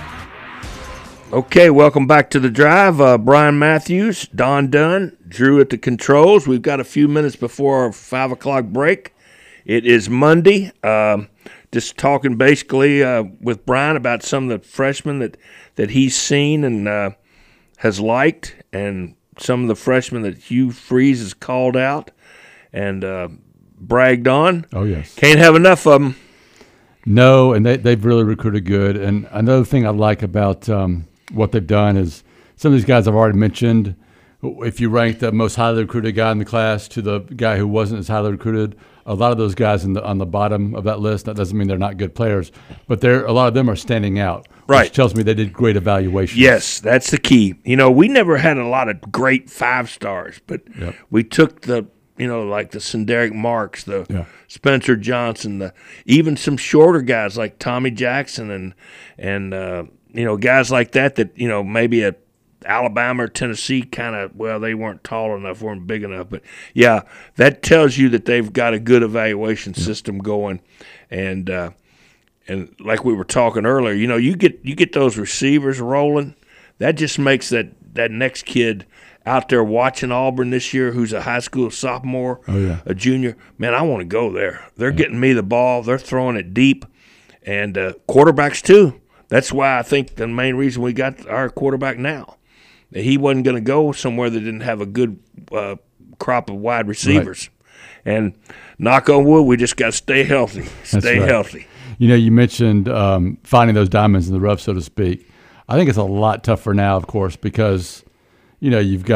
Okay, welcome back to The Drive. Brian Matthews, Don Dunn, Drew at the controls. We've got a few minutes before our 5 o'clock break. It is Monday. Just talking basically with Brian about some of the freshmen that he's seen and has liked, and some of the freshmen that Hugh Freeze has called out and bragged on. Oh, yes. Can't have enough of them. No, and they've really recruited good. And another thing I like about what they've done is some of these guys I've already mentioned. If you rank the most highly recruited guy in the class to the guy who wasn't as highly recruited, a lot of those guys on the bottom of that list, that doesn't mean they're not good players, but a lot of them are standing out, which tells me they did great evaluations. Yes, that's the key. We never had a lot of great 5-stars, but we took the, like the Senderic Marks, the Spencer Johnson, even some shorter guys like Tommy Jackson and guys like that maybe a Alabama or Tennessee they weren't tall enough, weren't big enough. But, yeah, that tells you that they've got a good evaluation system going. And like we were talking earlier, you get those receivers rolling. That just makes that next kid out there watching Auburn this year who's a high school sophomore, a junior. Man, I want to go there. They're getting me the ball. They're throwing it deep. And quarterbacks too. That's why I think the main reason we got our quarterback now. He wasn't going to go somewhere that didn't have a good crop of wide receivers. Right. And knock on wood, we just got to stay healthy. Stay healthy. You mentioned finding those diamonds in the rough, so to speak. I think it's a lot tougher now, of course, because, you've got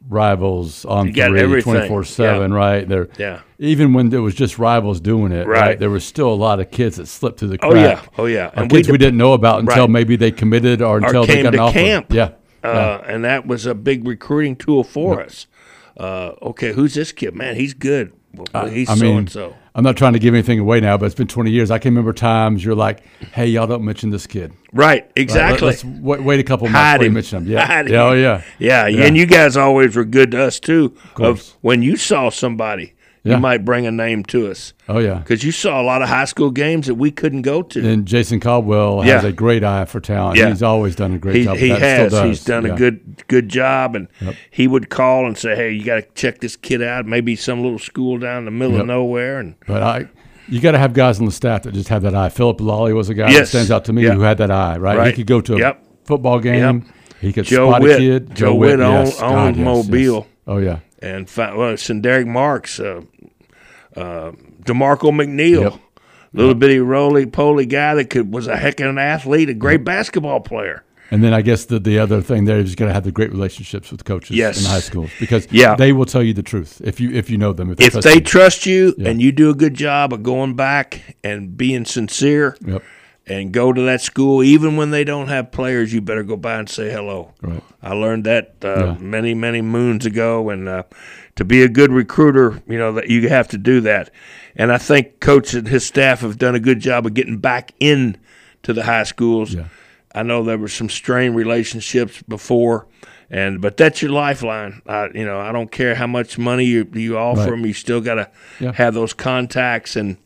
Rivals on You got 3, everything. 24/7, Yeah. right? Yeah. Even when there was just Rivals doing it, Right. there was still a lot of kids that slipped through the Oh, crack. yeah. Oh, yeah. Or And kids we didn't know about until Right. maybe they committed or until they came got an to offer. camp. Yeah. And that was a big recruiting tool for us. Okay, who's this kid? Man, he's good. Well, he's so-and-so. I'm not trying to give anything away now, but it's been 20 years. I can remember times you're like, hey, y'all don't mention this kid. Right, exactly. Let's wait a couple months Hide before you him. mention him. Yeah. Hide him. Yeah, oh, yeah. Yeah, and you guys always were good to us, too, course. when you saw somebody, Yeah. you might bring a name to us. Oh, yeah. Because you saw a lot of high school games that we couldn't go to. And Jason Caldwell has Yeah. a great eye for talent. Yeah. He's always done a great job. He That has. Still does. He's done Yeah. a good job, and he would call and say, "Hey, you got to check this kid out. Maybe some little school down in the middle of nowhere." And But you got to have guys on the staff that just have that eye. Philip Lawley was a guy that Yes. stands out to me Yeah. who had that eye, right? He could go to a football game. Yep. He could Joe spot Witt. a kid. Joe Witt yes. owned God, yes, Mobile. yes. Oh, yeah. and Derek Marks, DeMarco McNeil, Yep. little bitty roly-poly guy that was a heck of an athlete, a great basketball player. And then I guess the other thing there is you got to have the great relationships with coaches Yes. in high schools because Yeah. they will tell you the truth if you know them. If trust they you. trust you and you do a good job of going back and being sincere Yep. and go to that school, even when they don't have players, you better go by and say hello. Right. I learned that many, many moons ago, and to be a good recruiter, that you have to do that. And I think Coach and his staff have done a good job of getting back in to the high schools. Yeah. I know there were some strained relationships before, but that's your lifeline. I don't care how much money you offer them, you still got to have those contacts and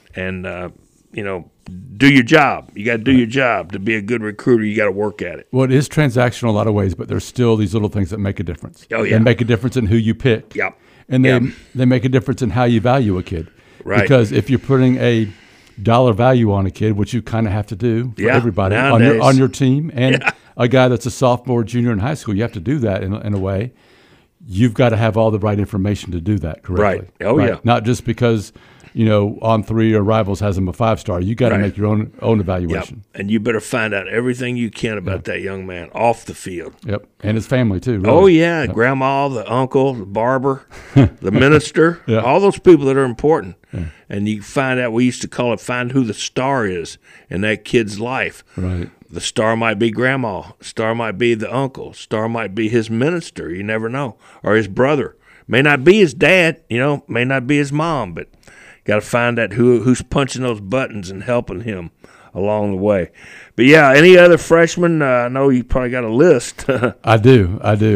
do your job. You got to do your job. To be a good recruiter, you got to work at it. Well, it is transactional in a lot of ways, but there's still these little things that make a difference. Oh, yeah. They make a difference in who you pick. Yep. And Yep. they make a difference in how you value a kid. Right. Because if you're putting a dollar value on a kid, which you kind of have to do for everybody nowadays. on your team, and a guy that's a sophomore, junior in high school, you have to do that in a way. You've got to have all the right information to do that correctly. Right. Oh, yeah. Not just because On 3 or Rivals has him a 5-star. You got to make your own evaluation. Yep. And you better find out everything you can about that young man off the field. Yep, and his family too. Really. Oh yeah, grandma, the uncle, the barber, the minister, Yeah. all those people that are important. Yeah. And you find out, we used to call it, find who the star is in that kid's life. Right. The star might be grandma, star might be the uncle, star might be his minister, you never know, or his brother. May not be his dad, may not be his mom, but got to find out who's punching those buttons and helping him along the way. But yeah, any other freshmen? I know you probably got a list. I do.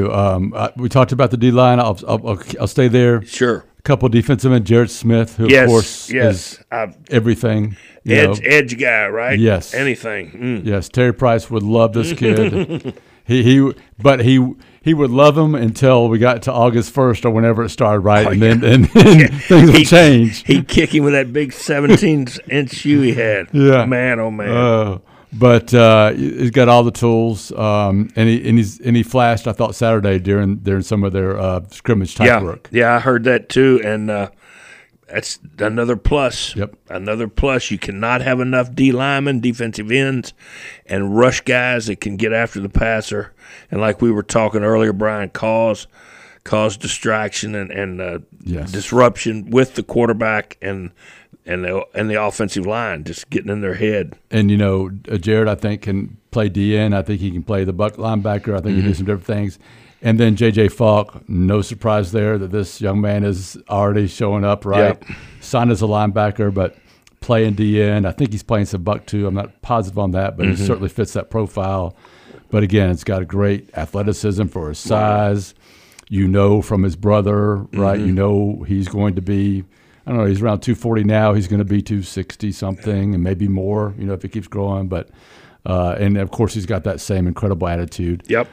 We talked about the D line. I'll stay there. Sure. A couple defensive men, Jarrett Smith, who of course is everything. Edge guy, right? Yes. Anything. Yes. Terry Price would love this kid. He would love him until we got to August 1st or whenever it started, right? And then things would change. He'd kick him with that big 17-inch shoe he had. Yeah. Man, oh man. But he's got all the tools, and he flashed. I thought Saturday during some of their scrimmage type work. Yeah, I heard that too, and that's another plus. Yep. Another plus. You cannot have enough D linemen, defensive ends, and rush guys that can get after the passer. And like we were talking earlier, Brian, cause distraction and disruption with the quarterback and the offensive line, just getting in their head. And Jared, I think, can play DN. I think he can play the buck linebacker. I think he can do some different things. And then J.J. Falk, no surprise there that this young man is already showing up, right? Yep. Signed as a linebacker, but playing DN. I think he's playing some buck too. I'm not positive on that, but he certainly fits that profile. But again, it's got a great athleticism for his size. From his brother, right? He's going to be, I don't know, he's around 240 now. He's going to be 260 something and maybe more, if he keeps growing. But and of course, he's got that same incredible attitude. Yep.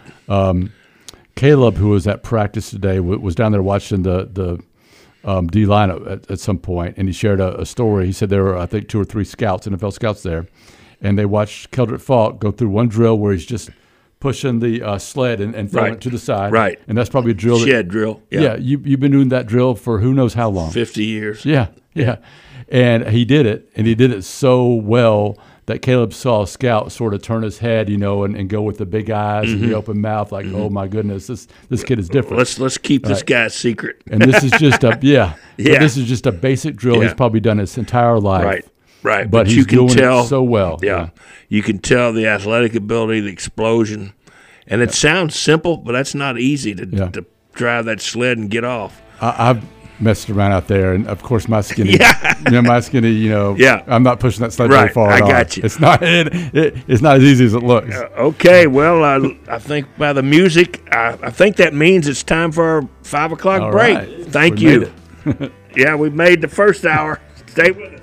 Caleb, who was at practice today, was down there watching the D line at some point, and he shared a story. He said there were, I think, 2 or 3 scouts, NFL scouts there, and they watched Keldrick Falk go through one drill where he's just pushing the sled and throwing it to the side. Right. And that's probably a drill. Shed drill. Yeah. You've been doing that drill for who knows how long. 50 years. Yeah. And he did it, and he did it so well that Caleb saw a scout sort of turn his head, and go with the big eyes and the open mouth, like, oh my goodness, this kid is different. Let's keep this guy secret. And this is just this is just a basic drill he's probably done his entire life. Right. But he's you can doing tell it so well. Yeah. You can tell the athletic ability, the explosion. And it sounds simple, but that's not easy to drive that sled and get off. I've messed around out there, and of course my skinny, I'm not pushing that sled very far. I got you. It's not it's not as easy as it looks. Okay, well, I think by the music, I think that means it's time for our 5 o'clock break. Right. Thank you. Yeah, we made the first hour. Stay with us.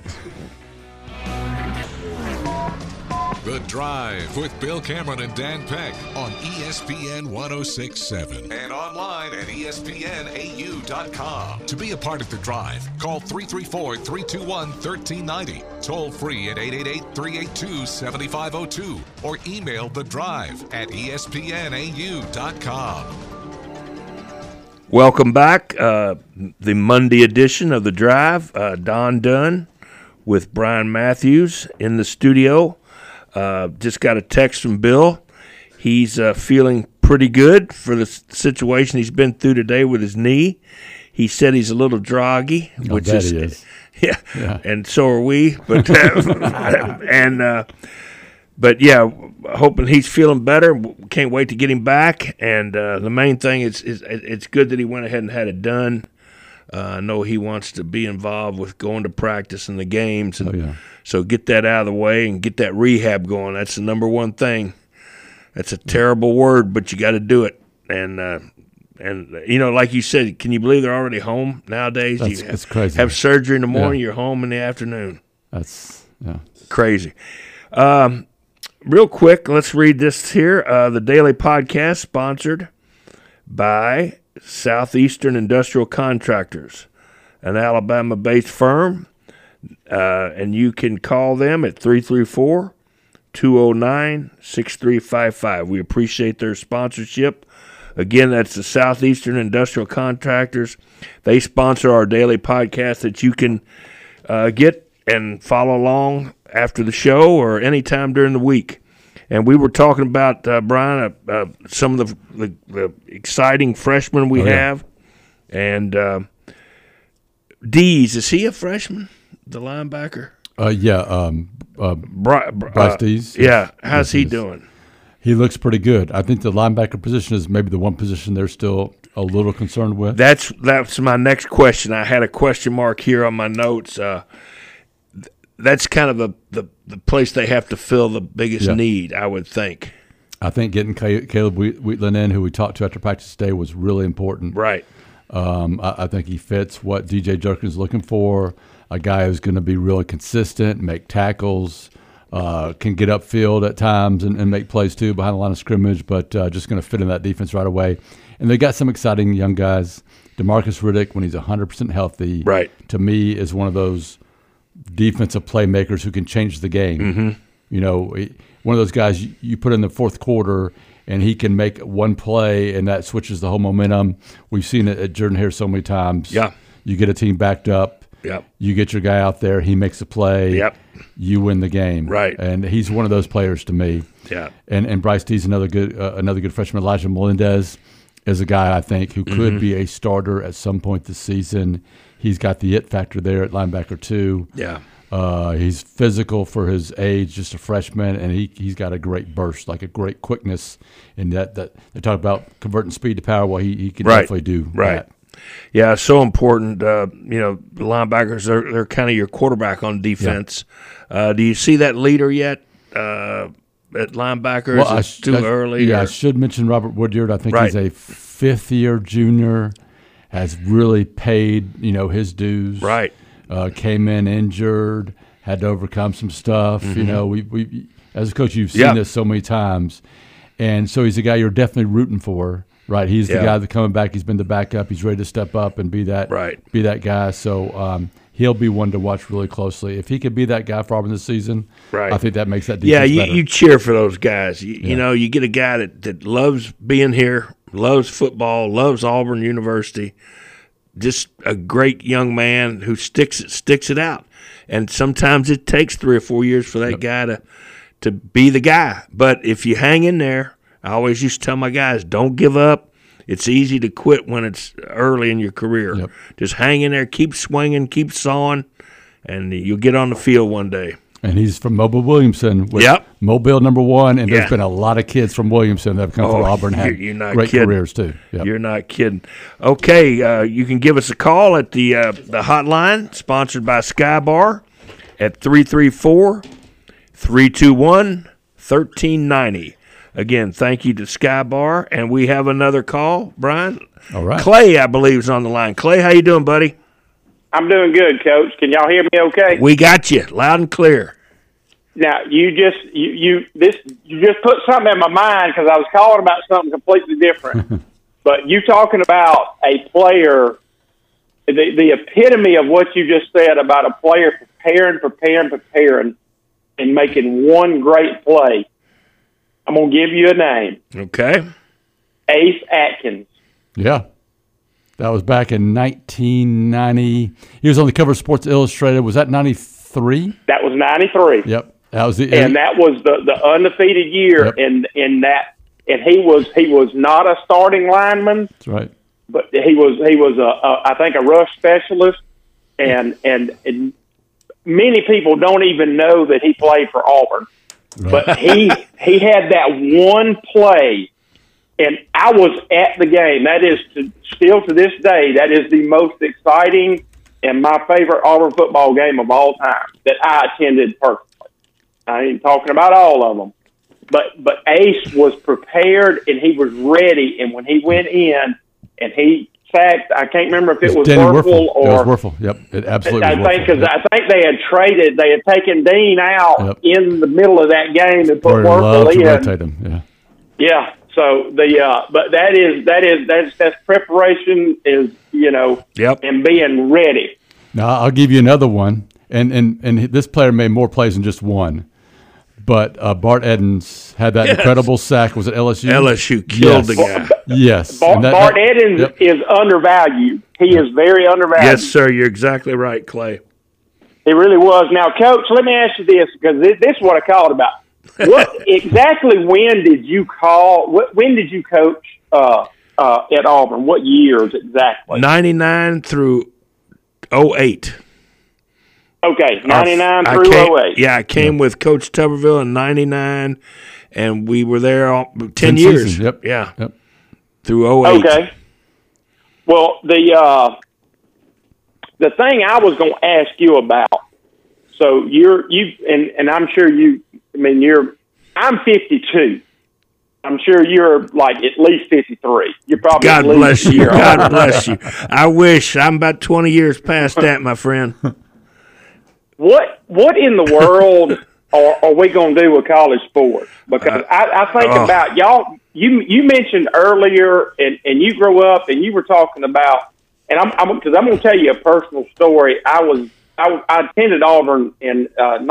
The Drive with Bill Cameron and Dan Peck on ESPN 106.7 and online at ESPNAU.com. To be a part of The Drive, call 334-321-1390, toll free at 888-382-7502, or email The Drive at ESPNAU.com. Welcome back. The Monday edition of The Drive. Don Dunn with Brian Matthews in the studio. Just got a text from Bill. He's feeling pretty good for the situation he's been through today with his knee. He said he's a little droggy, which he is. Yeah, and so are we. But but yeah, hoping he's feeling better. Can't wait to get him back. And the main thing is it's good that he went ahead and had it done. I know he wants to be involved with going to practice and the games, and so get that out of the way and get that rehab going. That's the number one thing. That's a terrible word, but you got to do it. And like you said, can you believe they're already home nowadays? That's crazy. Have surgery in the morning, you're home in the afternoon. That's crazy. Real quick, let's read this here. The Daily Podcast sponsored by Southeastern Industrial Contractors, an Alabama-based firm, and you can call them at 334-209-6355. We appreciate their sponsorship. Again, that's the Southeastern Industrial Contractors. They sponsor our daily podcast that you can get and follow along after the show or anytime during the week. And we were talking about, Brian, some of the exciting freshmen we have. And Dees, is he a freshman, the linebacker? Bryce Dees. Yeah, how's he doing? He looks pretty good. I think the linebacker position is maybe the one position they're still a little concerned with. That's my next question. I had a question mark here on my notes. That's kind of the place they have to fill the biggest need, I would think. I think getting Caleb Wheatland in, who we talked to after practice today, was really important. Right. I think he fits what DJ Jerkins is looking for, a guy who's going to be really consistent, make tackles, can get upfield at times and make plays too behind the line of scrimmage, but just going to fit in that defense right away. And they got some exciting young guys. DeMarcus Riddick, when he's 100% healthy, to me is one of those defensive playmakers who can change the game. Mm-hmm. One of those guys you put in the fourth quarter and he can make one play and that switches the whole momentum. We've seen it at Jordan-Hare so many times. Yeah. You get a team backed up. Yep. You get your guy out there, he makes a play. Yep. You win the game. Right. And he's one of those players to me. Yeah. And Bryce Dees, another good freshman. Elijah Melendez is a guy I think who could be a starter at some point this season. He's got the it factor there at linebacker too. Yeah. He's physical for his age, just a freshman, and he's got a great burst, like a great quickness. And that they talk about converting speed to power. Well, he can definitely do that. Yeah, so important. The linebackers they're kind of your quarterback on defense. Yeah. Do you see that leader yet at linebacker? Well, is it too early? Yeah, I should mention Robert Woodyard. I think he's a fifth-year junior. Has really paid, his dues. Right. Came in injured, had to overcome some stuff. Mm-hmm. We as a coach, you've seen this so many times, and so he's a guy you're definitely rooting for. Right. He's the guy that's coming back. He's been the backup. He's ready to step up and be that. Right. Be that guy. So he'll be one to watch really closely. If he could be that guy for Auburn this season, I think that makes that defense better. You cheer for those guys. You get a guy that loves being here, loves football, loves Auburn University, just a great young man who sticks it out. and sometimes it takes 3 or 4 years for that guy to be the guy. But if you hang in there, I always used to tell my guys, don't give up. It's easy to quit when it's early in your career. Yep. Just hang in there, keep swinging, keep sawing, and you'll get on the field one day. And he's from Mobile Williamson with Yep. Mobile #1, and Yeah. there's been a lot of kids from Williamson that have come through Auburn and you're had not great kidding. careers too. Yep. You're not kidding. Okay, you can give us a call at the hotline, sponsored by Sky Bar, at 334-321-1390. Again, thank you to Sky Bar, and we have another call, Brian. All right. Clay, I believe, is on the line. Clay, how you doing, buddy? I'm doing good, Coach. Can y'all hear me okay? We got you, loud and clear. Now, you just put something in my mind because I was calling about something completely different. But you talking about a player, the epitome of what you just said about a player preparing, and making one great play. I'm going to give you a name. Okay. Ace Atkins. Yeah. That was back in 1990. He was on the cover of Sports Illustrated. Was that 93? That was 93. Yep. That was and that was the undefeated year. Yep. And he was not a starting lineman. That's right. But he was I think a rush specialist, and many people don't even know that he played for Auburn. Right. But he had that one play, and I was at the game. That is still to this day, that is the most exciting and my favorite Auburn football game of all time that I attended personally. I ain't talking about all of them, but Ace was prepared and he was ready. And when he went in and he sacked, I can't remember if it was Werfel or it was Werfel. Yep, it absolutely was Werfel. Yep. I think they had taken Dean out in the middle of that game and put Werfel in. Rotate him. Yeah. Yeah. So but that's preparation is Yep. and being ready. Now I'll give you another one, and this player made more plays than just one. But Bart Edens had that incredible sack. Was it LSU? LSU killed the guy. Yes. Bart Edens is undervalued. He is very undervalued. Yes, sir. You're exactly right, Clay. He really was. Now, Coach, let me ask you this, because this is what I called about. What exactly? When did you call? When did you coach at Auburn? What years exactly? 99 through 08. Okay, 99 through 08. Yeah, I came with Coach Tuberville in 99, and we were there 10 years. Seasons. Yep. Yeah. Yep. Through 08. Okay. Well, the thing I was going to ask you about. So and I'm sure I'm 52. I'm sure you're like at least 53. You're probably God bless you. God bless you. I wish. I'm about 20 years past that, my friend. What in the world are we going to do with college sports? Because I think about y'all. You mentioned earlier, and you grew up, and you were talking about, and I'm going to tell you a personal story. I attended Auburn in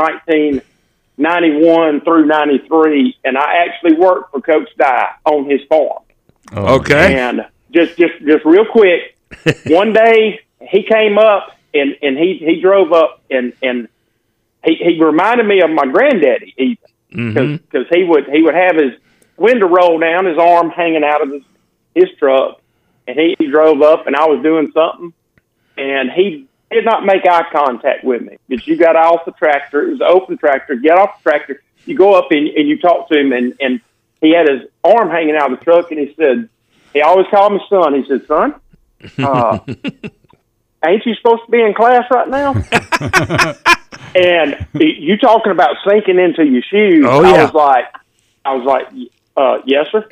1991 through 93, and I actually worked for Coach Dye on his farm. Okay. And just real quick, one day he came up and he drove up and he reminded me of my granddaddy even because he would have his window rolled down, his arm hanging out of his truck, and he drove up and I was doing something and he did not make eye contact with me. But you got off the tractor. It was an open tractor. Get off the tractor. You go up and you talk to him, and he had his arm hanging out of the truck, and he said, he always called me son. He said, son, ain't you supposed to be in class right now? And you talking about sinking into your shoes. Oh, yeah. I was like, yes, sir.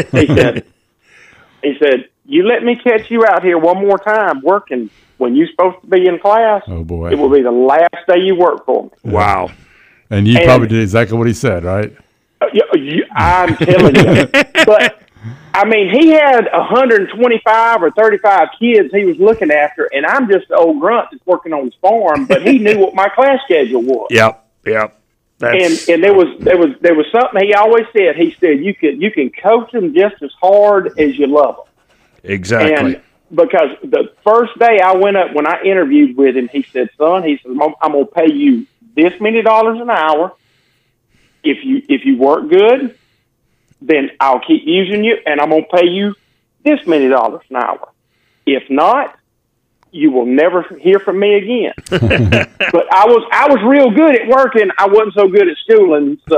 He said, you let me catch you out here one more time working when you're supposed to be in class. Oh, boy. It will be the last day you work for me. Wow. And you probably did exactly what he said, right? I'm telling you. But, I mean, he had 125 or 35 kids he was looking after, and I'm just an old grunt that's working on his farm, but he knew what my class schedule was. Yep. And there was something he always said. He said, you can coach them just as hard as you love them. Exactly. because the first day I went up, when I interviewed with him, he said, son, I'm going to pay you this many dollars an hour. If you work good, then I'll keep using you, and I'm going to pay you this many dollars an hour. If not, you will never hear from me again. But I was real good at working. I wasn't so good at schooling. So,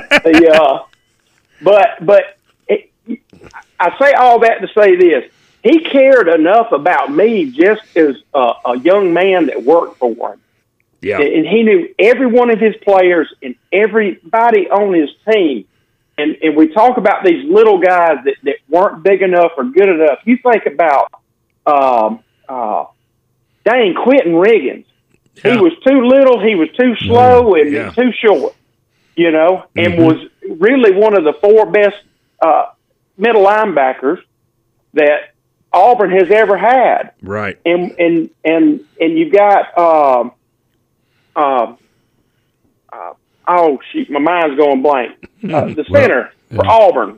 I say all that to say this. He cared enough about me just as a young man that worked for him. Yeah. And he knew every one of his players and everybody on his team. And we talk about these little guys that weren't big enough or good enough. You think about Quentin Riggins. Yeah. He was too little, he was too slow, and too short, and was really one of the 4 best middle linebackers that Auburn has ever had. Right. And you got oh shoot, my mind's going blank. The center for Auburn,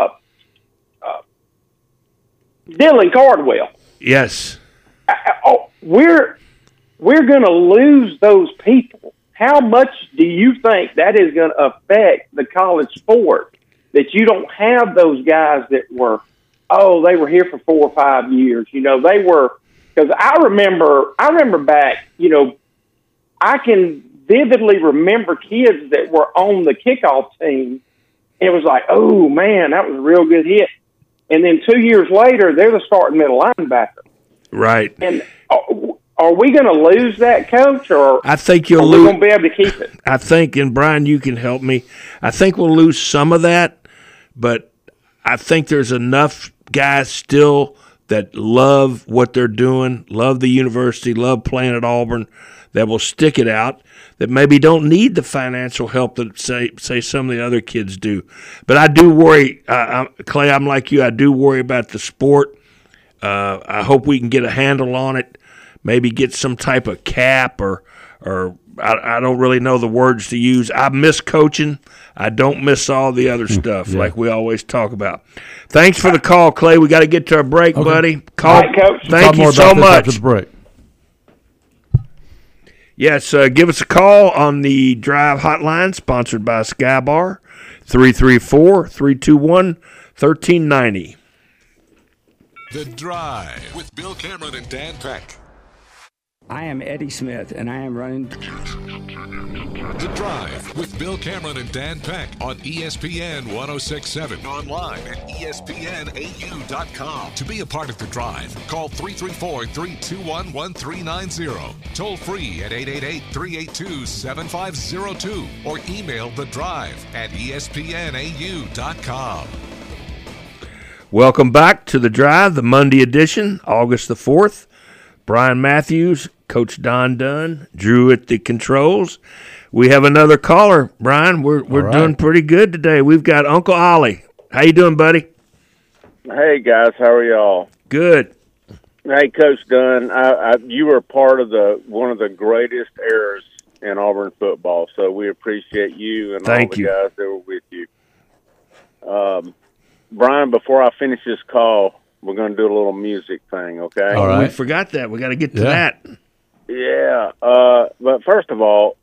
Dylan Cardwell. Yes. We're going to lose those people. How much do you think that is going to affect the college sport, that you don't have those guys that were, they were here for 4 or 5 years. They were, because I remember back, I can vividly remember kids that were on the kickoff team. It was like, oh man, that was a real good hit. And then 2 years later, they're the starting middle linebacker. Right. And are we going to lose that, Coach, or I think you'll are we going to be able to keep it? I think, and Brian, you can help me, I think we'll lose some of that, but I think there's enough guys still that love what they're doing, love the university, love playing at Auburn, that will stick it out, that maybe don't need the financial help that, say some of the other kids do. But I do worry, Clay, I'm like you, I do worry about the sport. I hope we can get a handle on it, maybe get some type of cap or I don't really know the words to use. I miss coaching. I don't miss all the other stuff like we always talk about. Thanks for the call, Clay. We got to get to our break, buddy. All right, Coach. Thank you so much. After the break. Yes, give us a call on the Drive Hotline, sponsored by Sky Bar, 334-321-1390. The Drive with Bill Cameron and Dan Peck. I am Eddie Smith, and I am running The Drive with Bill Cameron and Dan Peck on ESPN 1067. Online at ESPNAU.com. To be a part of The Drive, call 334-321-1390. Toll free at 888-382-7502. Or email The Drive at ESPNAU.com. Welcome back to The Drive, the Monday edition, August the 4th. Brian Matthews, Coach Don Dunn, Drew at the controls. We have another caller, Brian. We're doing pretty good today. We've got Uncle Ollie. How you doing, buddy? Hey, guys. How are y'all? Good. Hey, Coach Dunn, you were part of one of the greatest eras in Auburn football, so we appreciate you and all the guys that were with you. Brian, before I finish this call, we're going to do a little music thing, okay? All right. We forgot that. We got to get to that. Yeah. But first of all,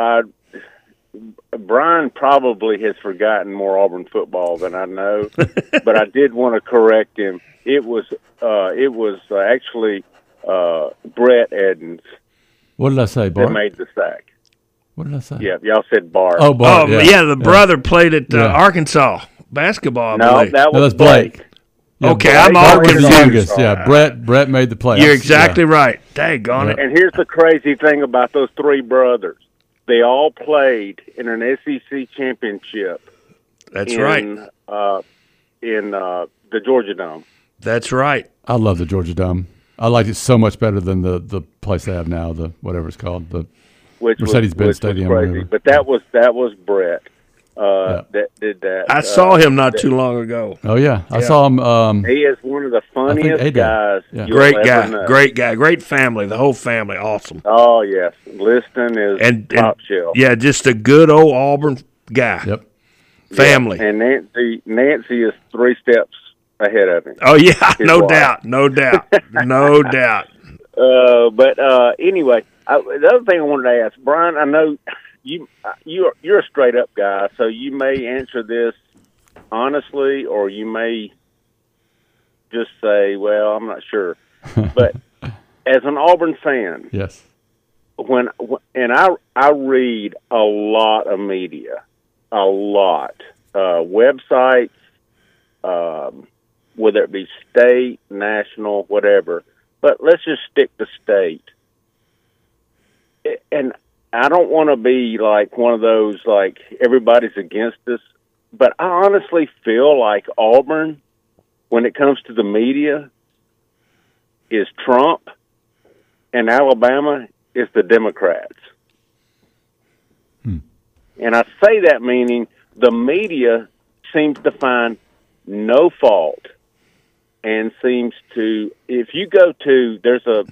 Brian probably has forgotten more Auburn football than I know, but I did want to correct him. It was actually Brett Edens. What did I say, Bart? That made the sack. What did I say? Yeah, y'all said Bart. Oh, Bart. The brother played at Arkansas basketball. No, that was Blake. Yeah, okay, I'm all confused. Yeah, Brett made the play. You're exactly right. Daggone it. And here's the crazy thing about those three brothers. They all played in an SEC championship. That's right. In the Georgia Dome. That's right. I love the Georgia Dome. I like it so much better than the place they have now, the whatever it's called, the Mercedes-Benz Stadium. Was crazy. But that was Brett. That did that. I saw him not too long ago. Oh yeah, I saw him. He is one of the funniest guys. Yeah. Great guy, great family, the whole family, awesome. Oh yes, Liston is top shelf. Yeah, just a good old Auburn guy. Yep. Family. And Nancy is 3 steps ahead of him. Oh yeah, His no wife. doubt, no doubt, no doubt. But anyway, the other thing I wanted to ask, Brian, I know you're a straight up guy, so you may answer this honestly, or you may just say, "Well, I'm not sure." But as an Auburn fan, Yes. I read a lot of media, a lot websites, whether it be state, national, whatever. But let's just stick to state. And I don't want to be like one of those, like, everybody's against us. But I honestly feel like Auburn, when it comes to the media, is Trump, and Alabama is the Democrats. And I say that meaning the media seems to find no fault and seems to, if you go to, there's a,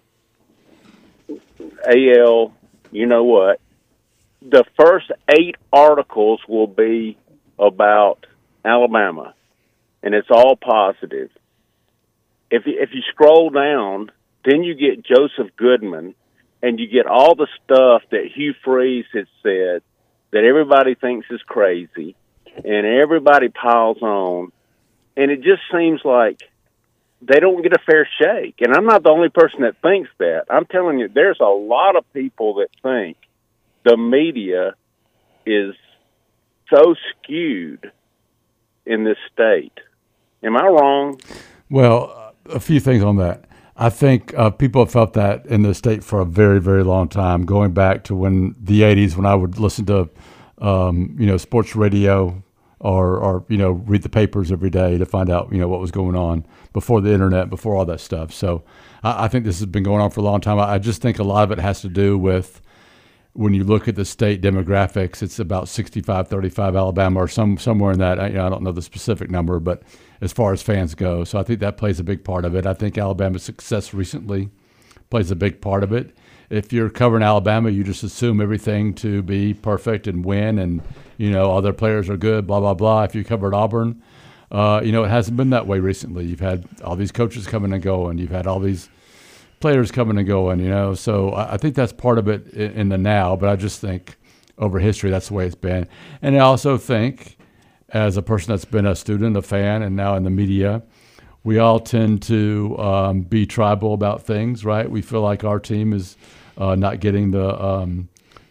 AL, you know what, the first 8 articles will be about Alabama, and it's all positive. If you scroll down, then you get Joseph Goodman, and you get all the stuff that Hugh Freeze has said that everybody thinks is crazy, and everybody piles on, and it just seems like they don't get a fair shake. And I'm not the only person that thinks that. I'm telling you, there's a lot of people that think the media is so skewed in this state. Am I wrong? Well, a few things on that. I think people have felt that in the state for a very, very long time, going back to the 80s when I would listen to, sports radio or read the papers every day to find out, what was going on before the internet, before all that stuff. So I think this has been going on for a long time. I just think a lot of it has to do with when you look at the state demographics, it's about 65-35 Alabama or somewhere in that. I don't know the specific number, but as far as fans go. So I think that plays a big part of it. I think Alabama's success recently plays a big part of it. If you're covering Alabama, you just assume everything to be perfect and win and, all their players are good, blah, blah, blah. If you covered Auburn, it hasn't been that way recently. You've had all these coaches coming and going. You've had all these players coming and going, So I think that's part of it in the now, but I just think over history that's the way it's been. And I also think, as a person that's been a student, a fan, and now in the media, we all tend to be tribal about things, right? We feel like our team is not getting the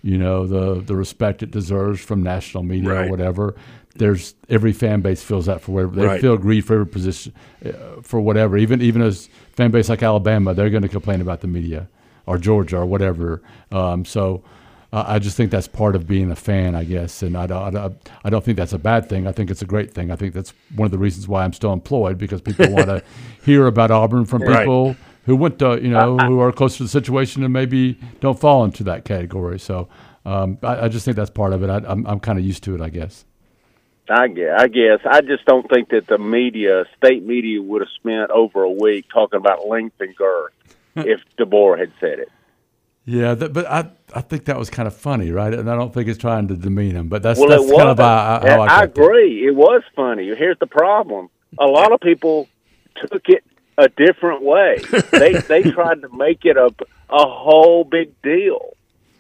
respect it deserves from national media or whatever. There's every fan base feels that for whatever they feel aggrieved for every position, for whatever. Even as fan base like Alabama, they're going to complain about the media, or Georgia or whatever. So I just think that's part of being a fan, I guess. And I don't think that's a bad thing. I think it's a great thing. I think that's one of the reasons why I'm still employed, because people want to hear about Auburn from people who went to, who are close to the situation and maybe don't fall into that category. So I just think that's part of it. I'm kind of used to it, I guess. I guess. I just don't think that the media, state media, would have spent over a week talking about length and girth if DeBoer had said it. Yeah, but I think that was kind of funny, right? And I don't think it's trying to demean him, but that's kind of how I agree. It was funny. Here's the problem. A lot of people took it a different way. They tried to make it a whole big deal.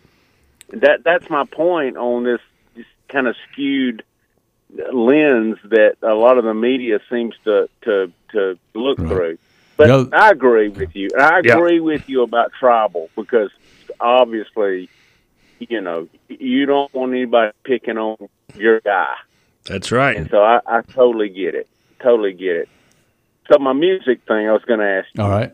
That's my point on this kind of skewed lens that a lot of the media seems to look through. But I agree with you. I agree with you about tribal, because obviously, you don't want anybody picking on your guy. That's right. And so I totally get it. Totally get it. So my music thing, I was going to ask you. All right.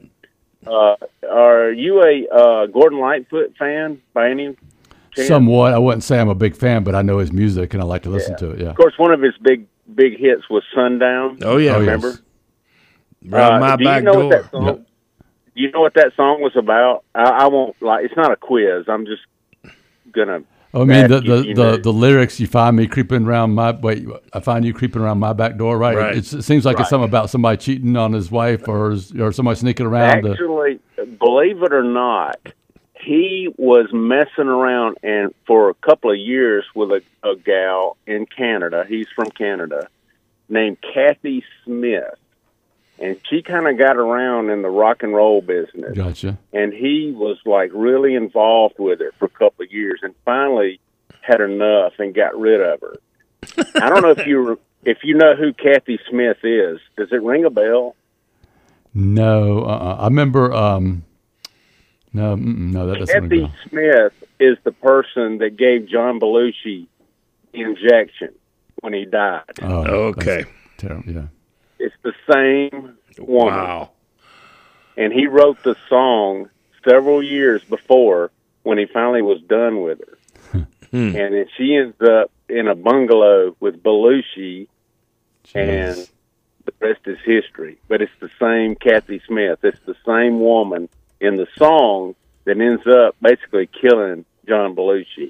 Are you a Gordon Lightfoot fan by any chance? Somewhat. I wouldn't say I'm a big fan, but I know his music and I like to listen to it. Yeah. Of course, one of his big hits was "Sundown." Oh yeah, remember? Yes. Round my back door. Do you know what that song was about? I won't it's not a quiz. I'm just gonna. I mean the lyrics. I find you creeping around my back door. Right. It seems like it's something about somebody cheating on his wife or somebody sneaking around. Actually, believe it or not, he was messing around and for a couple of years with a gal in Canada. He's from Canada, named Kathy Smith. and she kind of got around in the rock and roll business. Gotcha. And he was like really involved with her for a couple of years, and finally had enough and got rid of her. I don't know if you know who Kathy Smith is. Does it ring a bell? No, I remember. No, that doesn't ring a Kathy bell. Smith is the person that gave John Belushi the injection when he died. Oh, Okay. terrible. Yeah. It's the same woman. Wow. And he wrote the song several years before when he finally was done with her. And then she ends up in a bungalow with Belushi, and the rest is history. But it's the same Kathy Smith. It's the same woman in the song that ends up basically killing John Belushi.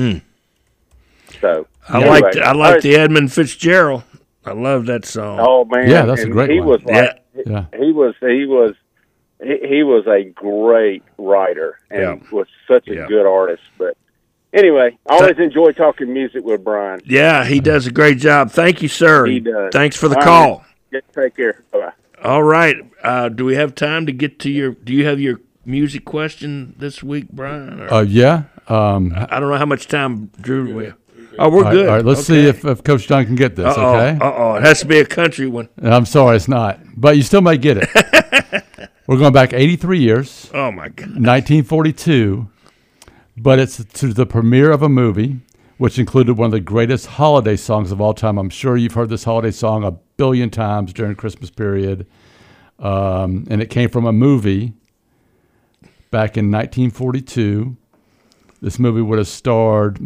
So I anyway, like the Edmund Fitzgerald. I love that song. Oh man, Yeah, that's a And great he one. was like, Yeah. he was a great writer and was such a good artist. But anyway, I always enjoy talking music with Brian. Yeah, he does a great job. Thank you, sir. He does. Thanks for the All call. right. Take care. Bye. All right. Do we have time to get to do you have your music question this week, Brian? Or- Yeah. I don't know how much time, Drew. We have. Oh, we're All good. right, let's see if Coach John can get this, okay? It has to be a country one. I'm sorry, it's not. But you still may get it. We're going back 83 years, Oh, my God. 1942, but it's to the premiere of a movie, which included one of the greatest holiday songs of all time. I'm sure you've heard this holiday song a billion times during Christmas period. And it came from a movie back in 1942. This movie would have starred,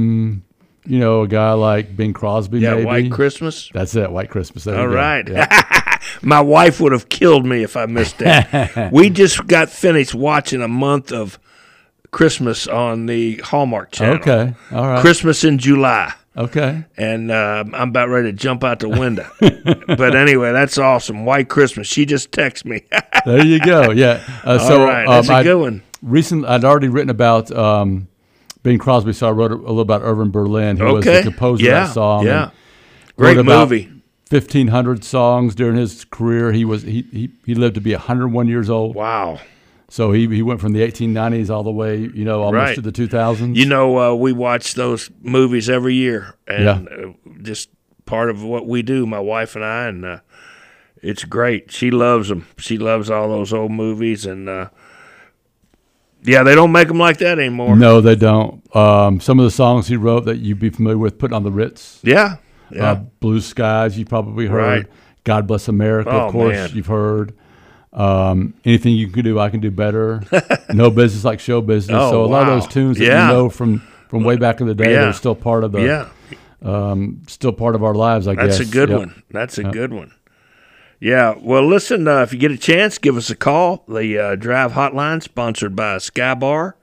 a guy like Bing Crosby, Yeah, maybe. White Christmas. That's it, White Christmas. There All you go. right. Yeah. My wife would have killed me if I missed that. We just got finished watching a month of Christmas on the Hallmark Channel. Okay, all right. Christmas in July. Okay. And I'm about ready to jump out the window. But anyway, that's awesome. White Christmas. She just texted me. There you go. Yeah. All right. That's a good one. Recently, I'd already written about Bing Crosby, so I wrote a little about Irving Berlin, who was the composer of that song. Yeah. Great About movie. 1,500 songs during his career. He lived to be 101 years old. Wow. So he went from the 1890s all the way, almost to the 2000s. We watch those movies every year, and just part of what we do, my wife and I, and it's great. She loves them. She loves all those old movies, and they don't make them like that anymore. No, they don't. Some of the songs he wrote that you'd be familiar with, Putting on the Ritz. Yeah. Blue Skies, you probably heard. Right. God Bless America, of course, man. you've heard. Anything You Can Do, I Can Do Better. No Business Like Show Business. Oh, so a lot wow. of those tunes that Yeah. you know from way back in the day, they're still part of the still part of our lives, I guess. That's a good one. That's a good one. Yeah. Well, listen, if you get a chance, give us a call. The Drive Hotline, sponsored by Sky Bar,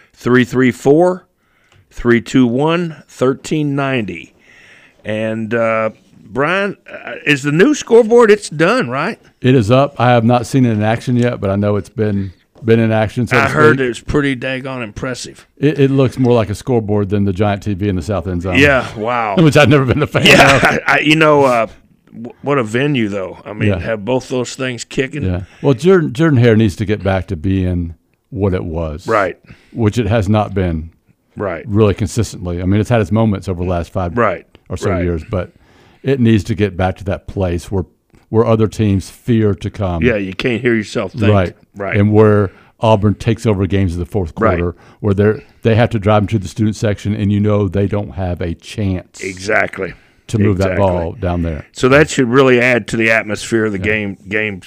334-321-1390. And Brian, is the new scoreboard? It's done, right? It is up. I have not seen it in action yet, but I know it's been in action. So I heard it was pretty daggone impressive. It looks more like a scoreboard than the giant TV in the south end zone. Yeah, wow. Which I've never been a fan of. Yeah, what a venue, though. I mean, have both those things kicking. Yeah. Well, Jordan Hare needs to get back to being what it was. Right. Which it has not been. Right. Really consistently. I mean, it's had its moments over the last 5 or so years, but it needs to get back to that place where other teams fear to come. Yeah, you can't hear yourself think. Right. And where Auburn takes over games in the fourth quarter, where they have to drive them to the student section, and they don't have a chance. Exactly. To move that ball down there. So that should really add to the atmosphere of the game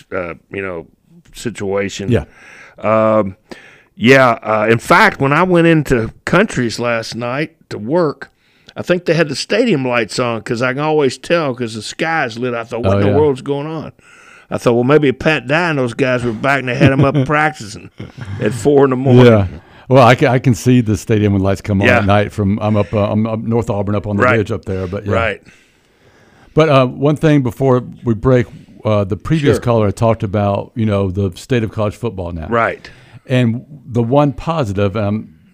situation. Yeah. In fact, when I went into Country's last night to work, I think they had the stadium lights on because I can always tell because the sky's lit. I thought, what in the world's going on? I thought, well, maybe Pat Dye and those guys were back and they had them up practicing at 4 a.m. Yeah. Well, I can see the stadium when lights come on at night from I'm up North Auburn up on the ridge up there. But Right. But one thing before we break, the previous caller had talked about the state of college football now. Right. And the one positive,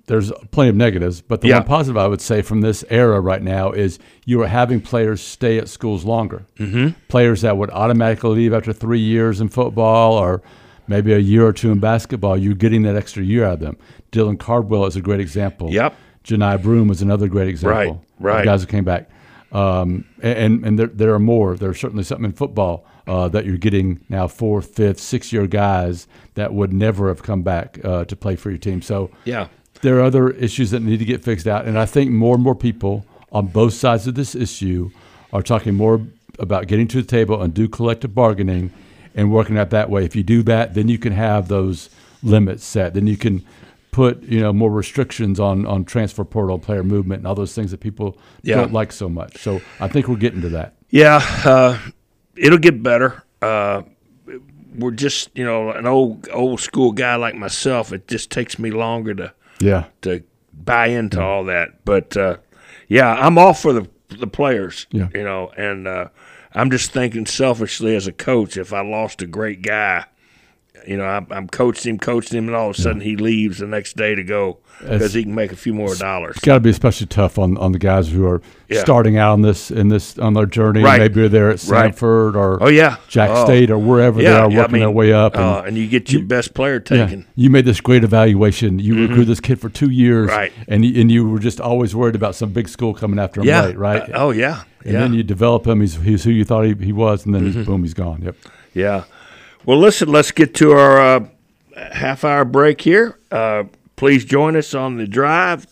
there's plenty of negatives, but the one positive I would say from this era right now is you are having players stay at schools longer. Mm-hmm. Players that would automatically leave after 3 years in football or maybe a year or two in basketball, you're getting that extra year out of them. Dylan Cardwell is a great example. Yep. Janai Broom was another great example. Right. Of guys who came back. And there are more. There's certainly something in football that you're getting now 4th, 5th, 6-year guys that would never have come back to play for your team. So there are other issues that need to get fixed out. And I think more and more people on both sides of this issue are talking more about getting to the table and do collective bargaining and working out that way. If you do that, then you can have those limits set. Then you can put more restrictions on transfer portal, player movement, and all those things that people don't like so much. So I think we're getting to that. Yeah, it'll get better. We're just an old school guy like myself. It just takes me longer to buy into all that. But I'm all for the players. And I'm just thinking selfishly as a coach, if I lost a great guy, I'm coaching him, and all of a sudden he leaves the next day to go because he can make a few more dollars. It's got to be especially tough on the guys who are starting out on their journey. Right. Maybe they're at Sanford or Jack State or wherever they are working their way up. And you get your best player taken. Yeah. You made this great evaluation. You recruited this kid for 2 years, and you were just always worried about some big school coming after him late, right? And then you develop him. He's who you thought he was, and then he's gone. Yep. Yeah. Well, listen, let's get to our half-hour break here. Please join us on the Drive,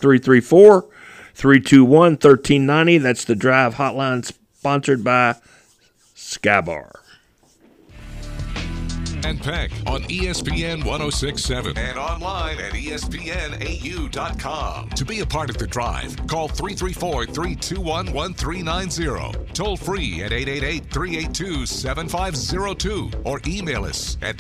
334-321-1390. That's the Drive hotline sponsored by Skybar. And Peck on ESPN 106.7 and online at ESPNAU.com. To be a part of the Drive, call 334-321-1390. Toll free at 888-382-7502 or email us at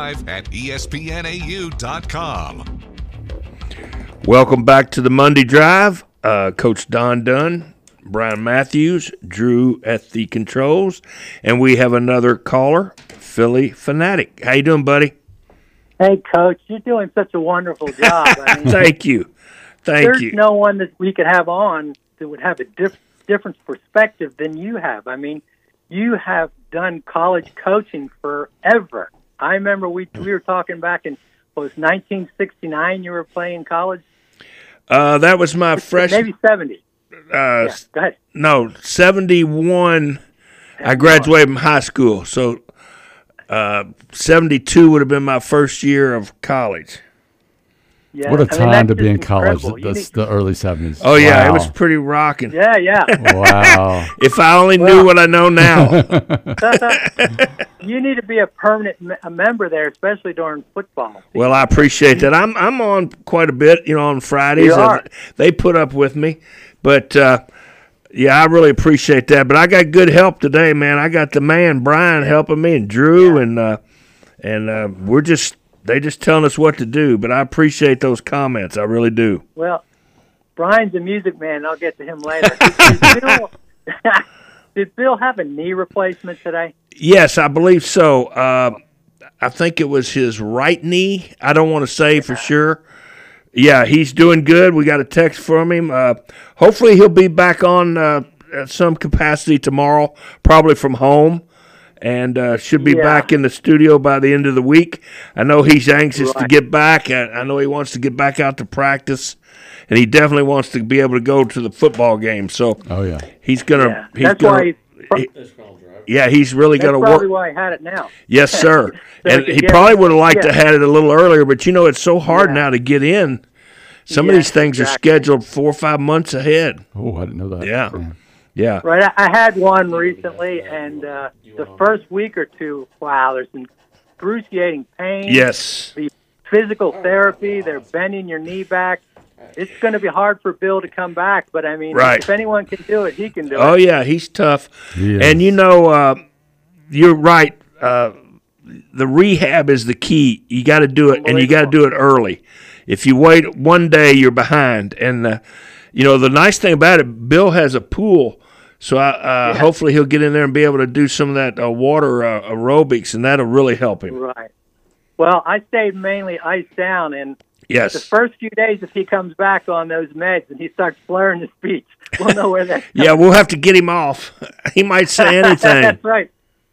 thedrive@ESPNAU.com. Welcome back to the Monday Drive. Coach Don Dunn, Brian Matthews, Drew at the controls, and we have another caller, Philly Fanatic. How you doing, buddy? Hey, Coach, you're doing such a wonderful job. I mean, Thank you. There's no one that we could have on that would have a different perspective than you have. I mean, you have done college coaching forever. I remember we were talking back in, what was 1969 you were playing college? That was my freshman. Maybe 70. Go ahead. No, 71. I graduated from high school, so 72 would have been my first year of college. Yeah. What a time to be in college. That's the early 70s. Oh, yeah, it was pretty rocking. Yeah. Wow. If I only knew what I know now. You need to be a permanent member there, especially during football. Well, I appreciate that. I'm on quite a bit, on Fridays. You are. They put up with me. But, I really appreciate that. But I got good help today, man. I got the man, Brian, helping me, and Drew, and they just telling us what to do. But I appreciate those comments. I really do. Well, Brian's a music man. I'll get to him later. Did Bill have a knee replacement today? Yes, I believe so. I think it was his right knee. I don't want to say for sure. Yeah, he's doing good. We got a text from him. Hopefully he'll be back on at some capacity tomorrow, probably from home, and should be back in the studio by the end of the week. I know he's anxious to get back. I know he wants to get back out to practice, and he definitely wants to be able to go to the football game. So he's gonna. He's really going to work. That's probably why I had it now. Yes, sir. And he probably would have liked to have had it a little earlier, but it's so hard now to get in. Some of these things are scheduled 4 or 5 months ahead. Oh, I didn't know that. Yeah. Right. I had one recently, and the first week or two, there's excruciating pain. Yes. The physical therapy, they're bending your knee back. It's going to be hard for Bill to come back, but, I mean, if anyone can do it, he can do it. Oh, yeah, he's tough. And, you're right. The rehab is the key. You got to do it, and you got to do it early. If you wait one day, you're behind. And, the nice thing about it, Bill has a pool, so hopefully he'll get in there and be able to do some of that water aerobics, and that'll really help him. Right. Well, I stayed mainly iced down, and Yes. The first few days, if he comes back on those meds and he starts slurring his speech, we'll know where that's Yeah, we'll have to get him off. He might say anything. That's right.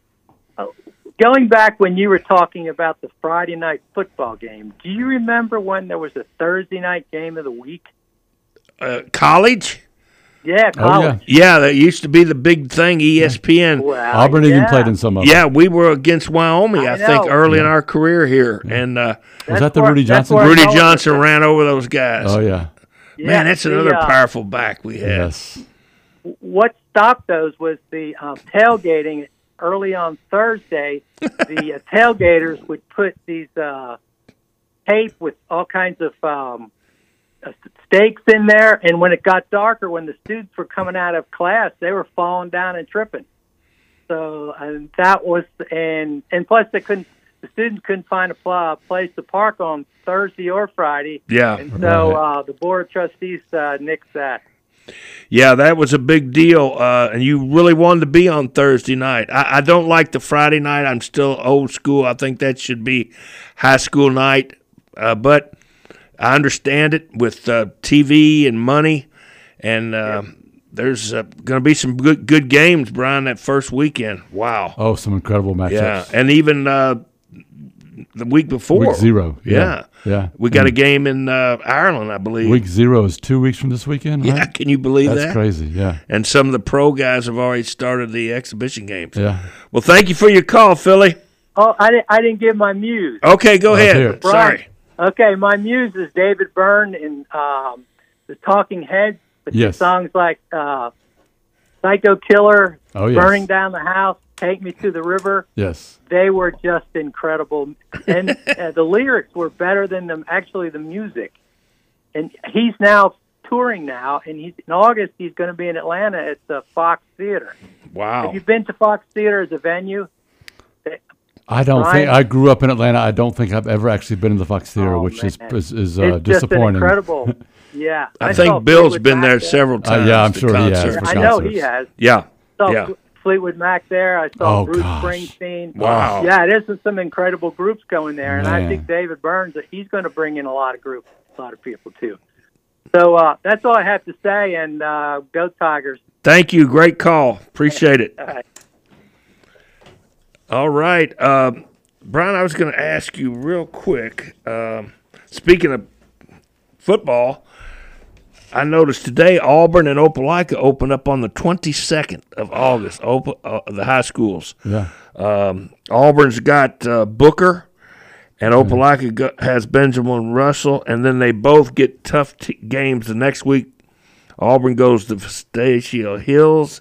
Going back when you were talking about the Friday night football game, do you remember when there was a Thursday night game of the week? College? Yeah, college. Yeah, that used to be the big thing, ESPN. Well, Auburn even played in some of them. Yeah, we were against Wyoming, I think, early in our career here. And was that the Rudy Johnson? Rudy Johnson ran over those guys. Oh, yeah. Man, that's another powerful back we had. Yes. What stopped those was the tailgating early on Thursday. The tailgaters would put these tape with all kinds of stakes in there, and when it got darker, when the students were coming out of class, they were falling down and tripping. So, and that was, and plus the students couldn't find a place to park on Thursday or Friday. Yeah. And so the Board of Trustees nixed that. Yeah, that was a big deal, and you really wanted to be on Thursday night. I don't like the Friday night. I'm still old school. I think that should be high school night, but I understand it with TV and money, and there's going to be some good games, Brian, that first weekend. Wow. Oh, some incredible matchups. Yeah, and even the week before. Week 0. Yeah. We got a game in Ireland, I believe. Week 0 is 2 weeks from this weekend, right? Yeah, can you believe that? That's crazy, yeah. And some of the pro guys have already started the exhibition games. Yeah. Well, thank you for your call, Philly. Oh, I didn't give my muse. Okay, go ahead. Sorry. Okay, my muse is David Byrne in the Talking Heads. With songs like Psycho Killer, Burning Down the House, Take Me to the River. Yes. They were just incredible. And the lyrics were better than the music. And he's now touring now, and in August he's going to be in Atlanta at the Fox Theater. Wow. Have you been to Fox Theater as a venue? I don't think I grew up in Atlanta. I don't think I've ever actually been to the Fox Theater, which is it's disappointing. Just incredible. Yeah, I think Bill's been there several times. Yeah, I'm sure he has. I know he has. Yeah, saw Fleetwood Mac there. I saw Bruce Springsteen. Wow. Yeah, there's some incredible groups going there, and I think David Burns, he's going to bring in a lot of groups, a lot of people too. So that's all I have to say, and go Tigers. Thank you. Great call. Appreciate it. All right. All right. Brian, I was going to ask you real quick, speaking of football, I noticed today Auburn and Opelika open up on the 22nd of August, the high schools. Yeah. Auburn's got Booker, and Opelika has Benjamin Russell, and then they both get tough games the next week. Auburn goes to Vestavia Hills,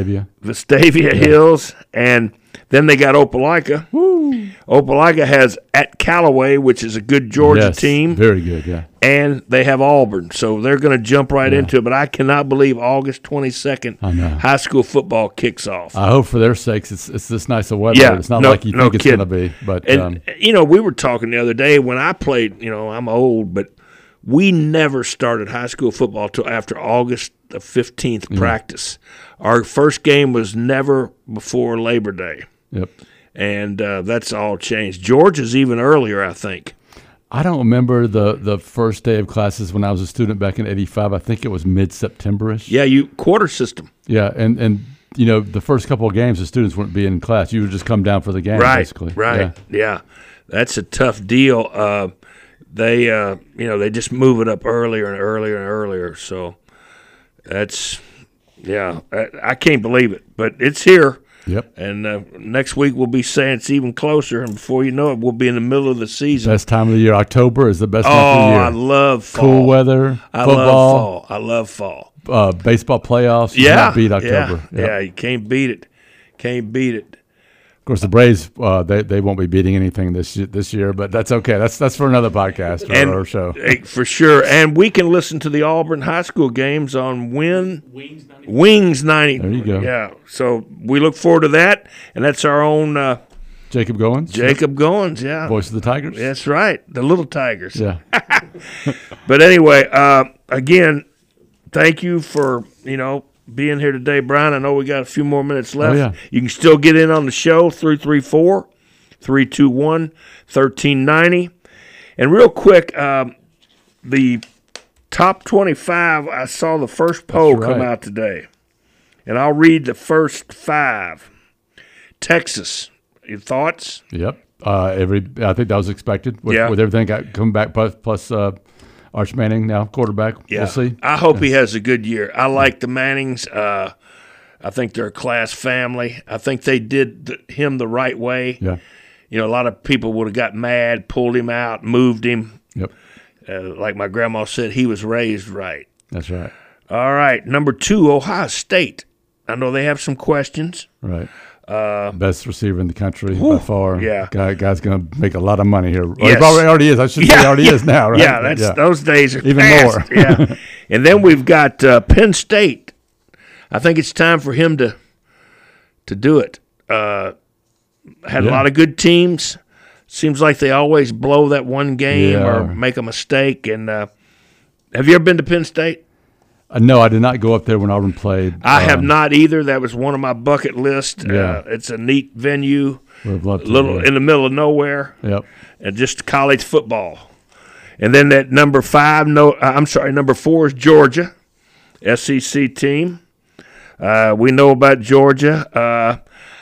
Hills, and then they got Opelika. Woo. Opelika has at Callaway, which is a good Georgia team. Very good, yeah. And they have Auburn, so they're going to jump right into it. But I cannot believe August 22nd, high school football kicks off. I hope for their sakes it's this nice of weather. Yeah, it's not like you think it's going to be. But and, we were talking the other day when I played, I'm old, but we never started high school football till after August the 15th practice. Our first game was never before Labor Day. Yep. And that's all changed. Georgia's even earlier, I think. I don't remember the first day of classes when I was a student back in '85. I think it was mid-September-ish. Yeah, quarter system. Yeah, and the first couple of games, the students wouldn't be in class. You would just come down for the game, basically. Right, yeah. That's a tough deal. They just move it up earlier and earlier and earlier. So that's, I can't believe it, but it's here. Yep. And next week we'll be saying it's even closer, and before you know it, we'll be in the middle of the season. Best time of the year. October is the best month of the year. I love fall. Cool weather, football. I love fall. Baseball playoffs. You can't beat October. Yeah, you can't beat it. Can't beat it. Of course, the Braves they won't be beating anything this year, but that's okay. That's for another podcast or show. For sure. And we can listen to the Auburn High School games on Wings 90. There you go. Yeah. So we look forward to that, and that's our own Jacob Goins. Goins, yeah. Voice of the Tigers. That's right. The Little Tigers. Yeah. But anyway, again, thank you for, being here today, Brian. I know we got a few more minutes left. Oh, yeah. You can still get in on the show, 334-321-1390. And real quick, the top 25, I saw the first poll That's come right. out today. And I'll read the first 5. Texas, your thoughts? Yep. I think that was expected with everything got come back plus Arch Manning now quarterback. Yeah. We'll see. I hope he has a good year. I like the Mannings. I think they're a class family. I think they did him the right way. Yeah. You know, a lot of people would have got mad, pulled him out, moved him. Yep. Like my grandma said, he was raised right. That's right. All right, number 2, Ohio State. I know they have some questions. Right. Best receiver in the country by far. Yeah. Guy's going to make a lot of money here. Well, Yes. he already is. I should say he already is now, right? Yeah, those days are even past. more. Yeah. And then we've got Penn State. I think it's time for him to do it. Had a lot of good teams. Seems like they always blow that one game or make a mistake. And have you ever been to Penn State? No, I did not go up there when Auburn played. I have not either. That was one of my bucket list. Yeah. It's a neat venue, Would love to, in the middle of nowhere. Yep. And just college football. And then that number 4 is Georgia, SEC team. We know about Georgia. A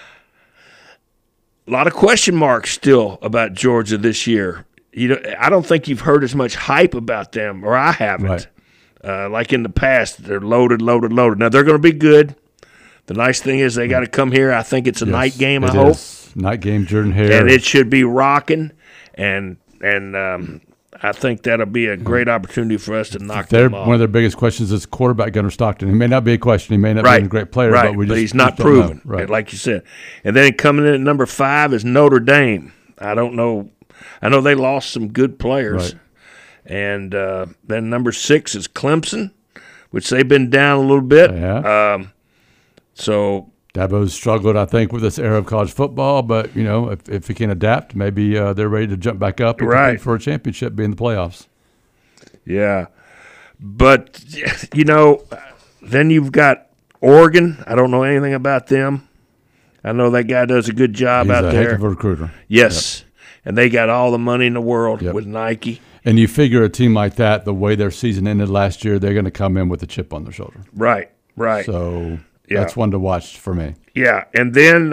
lot of question marks still about Georgia this year. I don't think you've heard as much hype about them, or I haven't. Right. Like in the past, they're loaded. Now, they're going to be good. The nice thing is they got to come here. I think it's a night game, I hope. Night game, Jordan-Hare. And it should be rocking. And I think that'll be a great opportunity for us to knock them off. One of their biggest questions is quarterback Gunnar Stockton. He may not be a question. He may not be a great player, but he's not don't proven, know. Right. like you said. And then coming in at number 5 is Notre Dame. I don't know. I know they lost some good players. Right. And then number 6 is Clemson, which they've been down a little bit. Yeah. So Dabo's struggled, I think, with this era of college football, but if he can adapt, maybe they're ready to jump back up and compete for a championship, be in the playoffs. Yeah, but then you've got Oregon. I don't know anything about them. I know that guy does a good job out there. He's a heck of a recruiter. Yes, and they got all the money in the world with Nike. And you figure a team like that, the way their season ended last year, they're going to come in with a chip on their shoulder. Right. So that's one to watch for me. Yeah, and then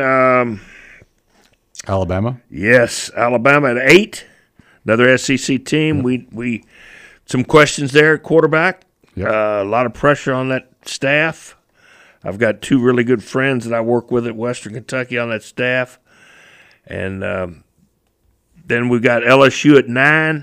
Alabama. Yes, Alabama at 8, another SEC team. Yep. We some questions there at quarterback. Yep. A lot of pressure on that staff. I've got 2 really good friends that I work with at Western Kentucky on that staff, and then we got LSU at 9.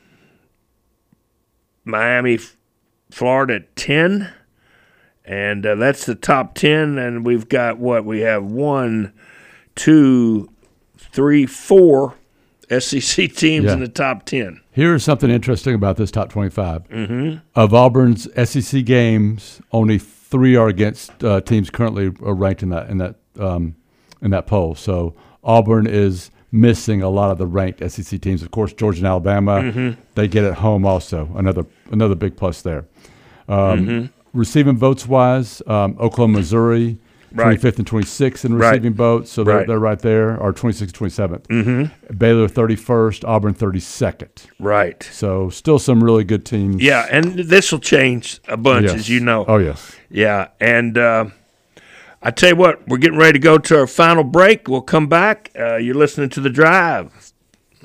Miami, Florida at 10, and that's the top 10. And we've got we have 1, 2, 3, 4 SEC teams in the top 10. Here's something interesting about this top 25. Mm-hmm. Of Auburn's SEC games, only 3 are against teams currently ranked in that poll. So Auburn is missing a lot of the ranked SEC teams. Of course, Georgia and Alabama, they get at home also. Another big plus there. Receiving votes-wise, Oklahoma, Missouri, 25th and 26th in receiving votes, so they're right there, or 26th and 27th. Baylor 31st, Auburn 32nd. Right. So still some really good teams. Yeah, and this will change a bunch, as you know. Oh, yes. Yeah, and I tell you what, we're getting ready to go to our final break. We'll come back. You're listening to The Drive.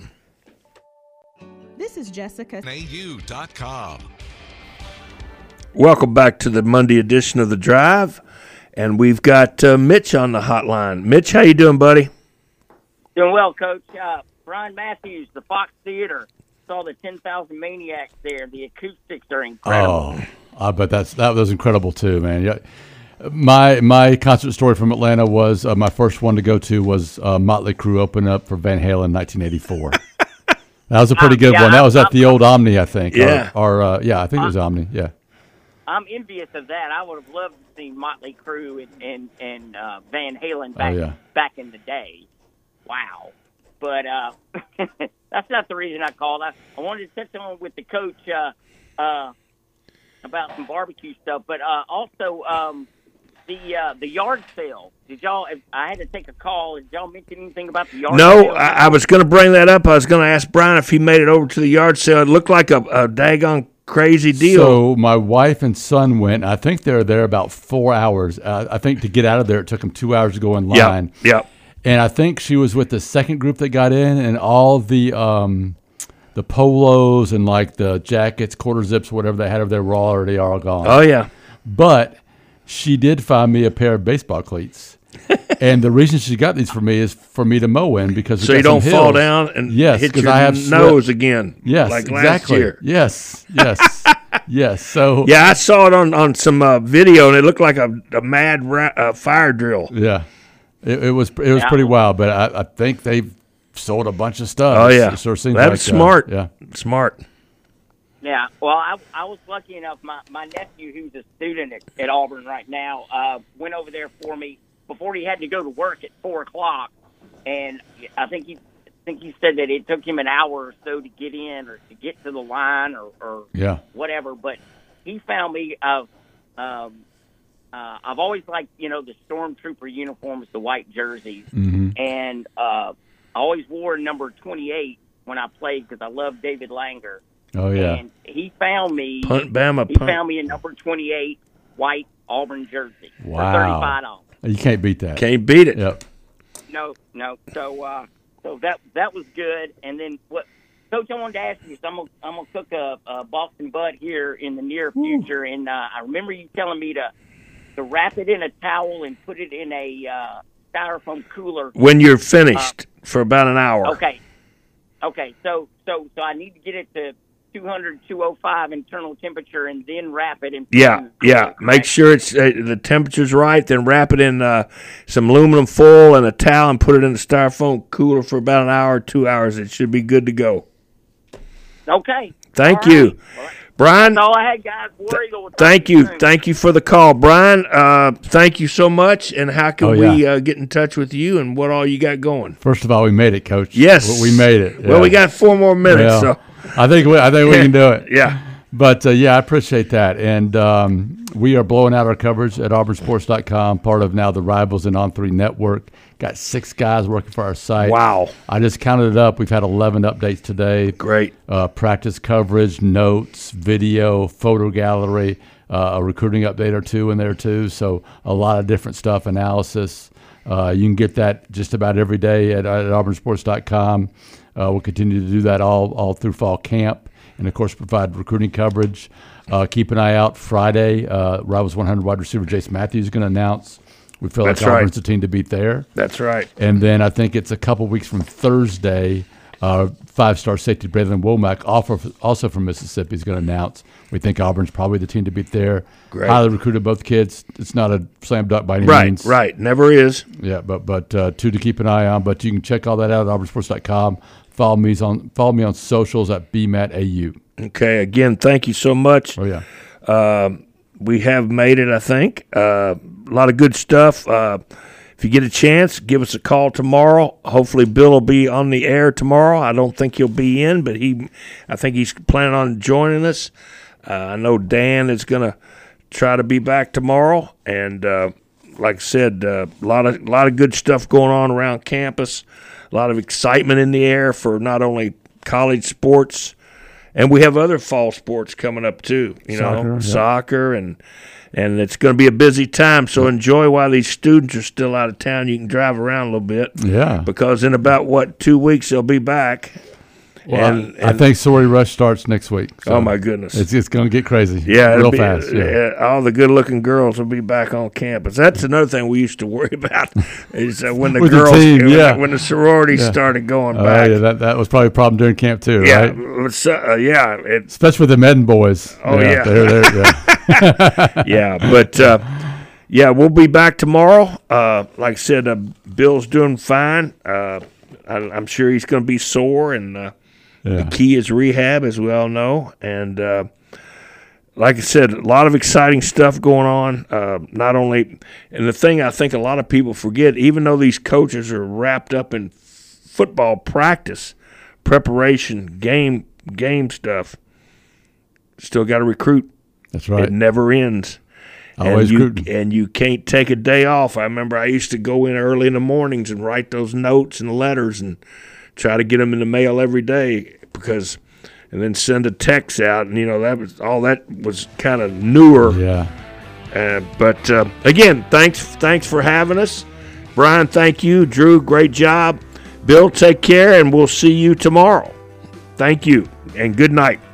This is Jessica. AU.com. Welcome back to the Monday edition of The Drive, and we've got Mitch on the hotline. Mitch, how you doing, buddy? Doing well, Coach. Brian Matthews, the Fox Theater, saw the 10,000 Maniacs there. The acoustics are incredible. Oh, I bet that was incredible too, man. Yeah. My concert story from Atlanta was my first one to go to was Motley Crue open up for Van Halen in 1984. That was a pretty good one. That was at the old Omni, I think. Yeah. I think it was Omni. Yeah. I'm envious of that. I would have loved to see Motley Crue and Van Halen back in the day. Wow. But that's not the reason I called. I wanted to touch on with the coach about some barbecue stuff, but also the yard sale. Did y'all? I had to take a call. Did y'all mention anything about the yard No, sale? I was going to bring that up. I was going to ask Brian if he made it over to the yard sale. It looked like a daggone crazy deal. So my wife and son went. I think they were there about 4 hours. I think to get out of there, it took them 2 hours to go in line. Yep. And I think she was with the second group that got in, and all the polos and like the jackets, quarter zips, whatever they had over there were already all gone. Oh, yeah. But she did find me a pair of baseball cleats. And the reason she got these for me is for me to mow in, because so you don't fall down and hit your nose again. Yes, like exactly. last year. Yes. Yes. So yeah, I saw it on some video, and it looked like a mad fire drill. Yeah, it was pretty wild. But I think they've sold a bunch of stuff. Oh yeah, it sort of seems that's like, smart. Yeah, smart. Yeah, well, I was lucky enough. My nephew, who's a student at Auburn right now, went over there for me before he had to go to work at 4:00, and I think he said that it took him an hour or so to get in or to get to the line or whatever. But he found me. I've always liked the stormtrooper uniforms, the white jerseys, and I always wore number 28 when I played because I love David Langer. Oh yeah, and he found me. Found me a number 28 white Auburn jersey for $35. You can't beat that. Can't beat it. Yep. No. So that was good. And then what, Coach? I wanted to ask you. So I'm gonna cook a Boston Butt here in the near future, and I remember you telling me to wrap it in a towel and put it in a styrofoam cooler when you're finished for about an hour. Okay. So I need to get it to 200, 205 internal temperature, and then wrap it in. Yeah. Make sure it's the temperature's right. Then wrap it in some aluminum foil and a towel, and put it in the styrofoam cooler for about an hour, 2 hours. It should be good to go. Okay. Thank you, Brian. That's all I had, guys. Thank you for the call, Brian. Thank you so much. And how can we get in touch with you and what all you got going? First of all, we made it, Coach. Yes, we made it. Well, we got 4 more minutes, so I think we can do it. Yeah. But I appreciate that, and we are blowing out our coverage at auburnsports.com, part of now the Rivals and On3 Network. Got 6 guys working for our site. Wow. I just counted it up. We've had 11 updates today. Great. Practice coverage, notes, video, photo gallery, a recruiting update or 2 in there too. So a lot of different stuff, analysis. You can get that just about every day at auburnsports.com. We'll continue to do that all through fall camp, and of course provide recruiting coverage. Keep an eye out Friday. Rivals 100 wide receiver Jace Matthews is going to announce. We feel like Auburn's the team to beat there. That's right. And then I think it's a couple weeks from Thursday, 5-star safety Braylon Womack, also from Mississippi, is going to announce. We think Auburn's probably the team to beat there. Great. Highly recruited both kids. It's not a slam dunk by any means. Right. Never is. Yeah, but 2 to keep an eye on. But you can check all that out at auburnsports.com. Follow me on socials at BMATAU. Okay. Again, thank you so much. Oh yeah. We have made it, I think. A lot of good stuff. If you get a chance, give us a call tomorrow. Hopefully Bill will be on the air tomorrow. I don't think he'll be in, but I think he's planning on joining us. I know Dan is going to try to be back tomorrow. And like I said, a lot of good stuff going on around campus. A lot of excitement in the air for not only college sports, and we have other fall sports coming up too. Soccer, and it's going to be a busy time. So enjoy while these students are still out of town. You can drive around a little bit. Yeah. Because in about 2 weeks they'll be back. Well, and I think Sorority Rush starts next week. So oh my goodness, it's going to get crazy. Yeah, real fast. Yeah. All the good-looking girls will be back on campus. That's another thing we used to worry about is when the girls, when the sororities started going back. Yeah, that was probably a problem during camp too. Yeah, right? Especially with the Medin boys. Oh yeah, yeah. But we'll be back tomorrow. Like I said, Bill's doing fine. I'm sure he's going to be sore and. The key is rehab, as we all know. And like I said, a lot of exciting stuff going on. Not only – and the thing I think a lot of people forget, even though these coaches are wrapped up in football practice, preparation, game stuff, still got to recruit. That's right. It never ends. And you can't take a day off. I remember I used to go in early in the mornings and write those notes and letters and try to get them in the mail every day and then send a text out. And, that was kind of newer. Yeah. But again, thanks for having us. Brian, thank you. Drew, great job. Bill, take care, and we'll see you tomorrow. Thank you, and good night.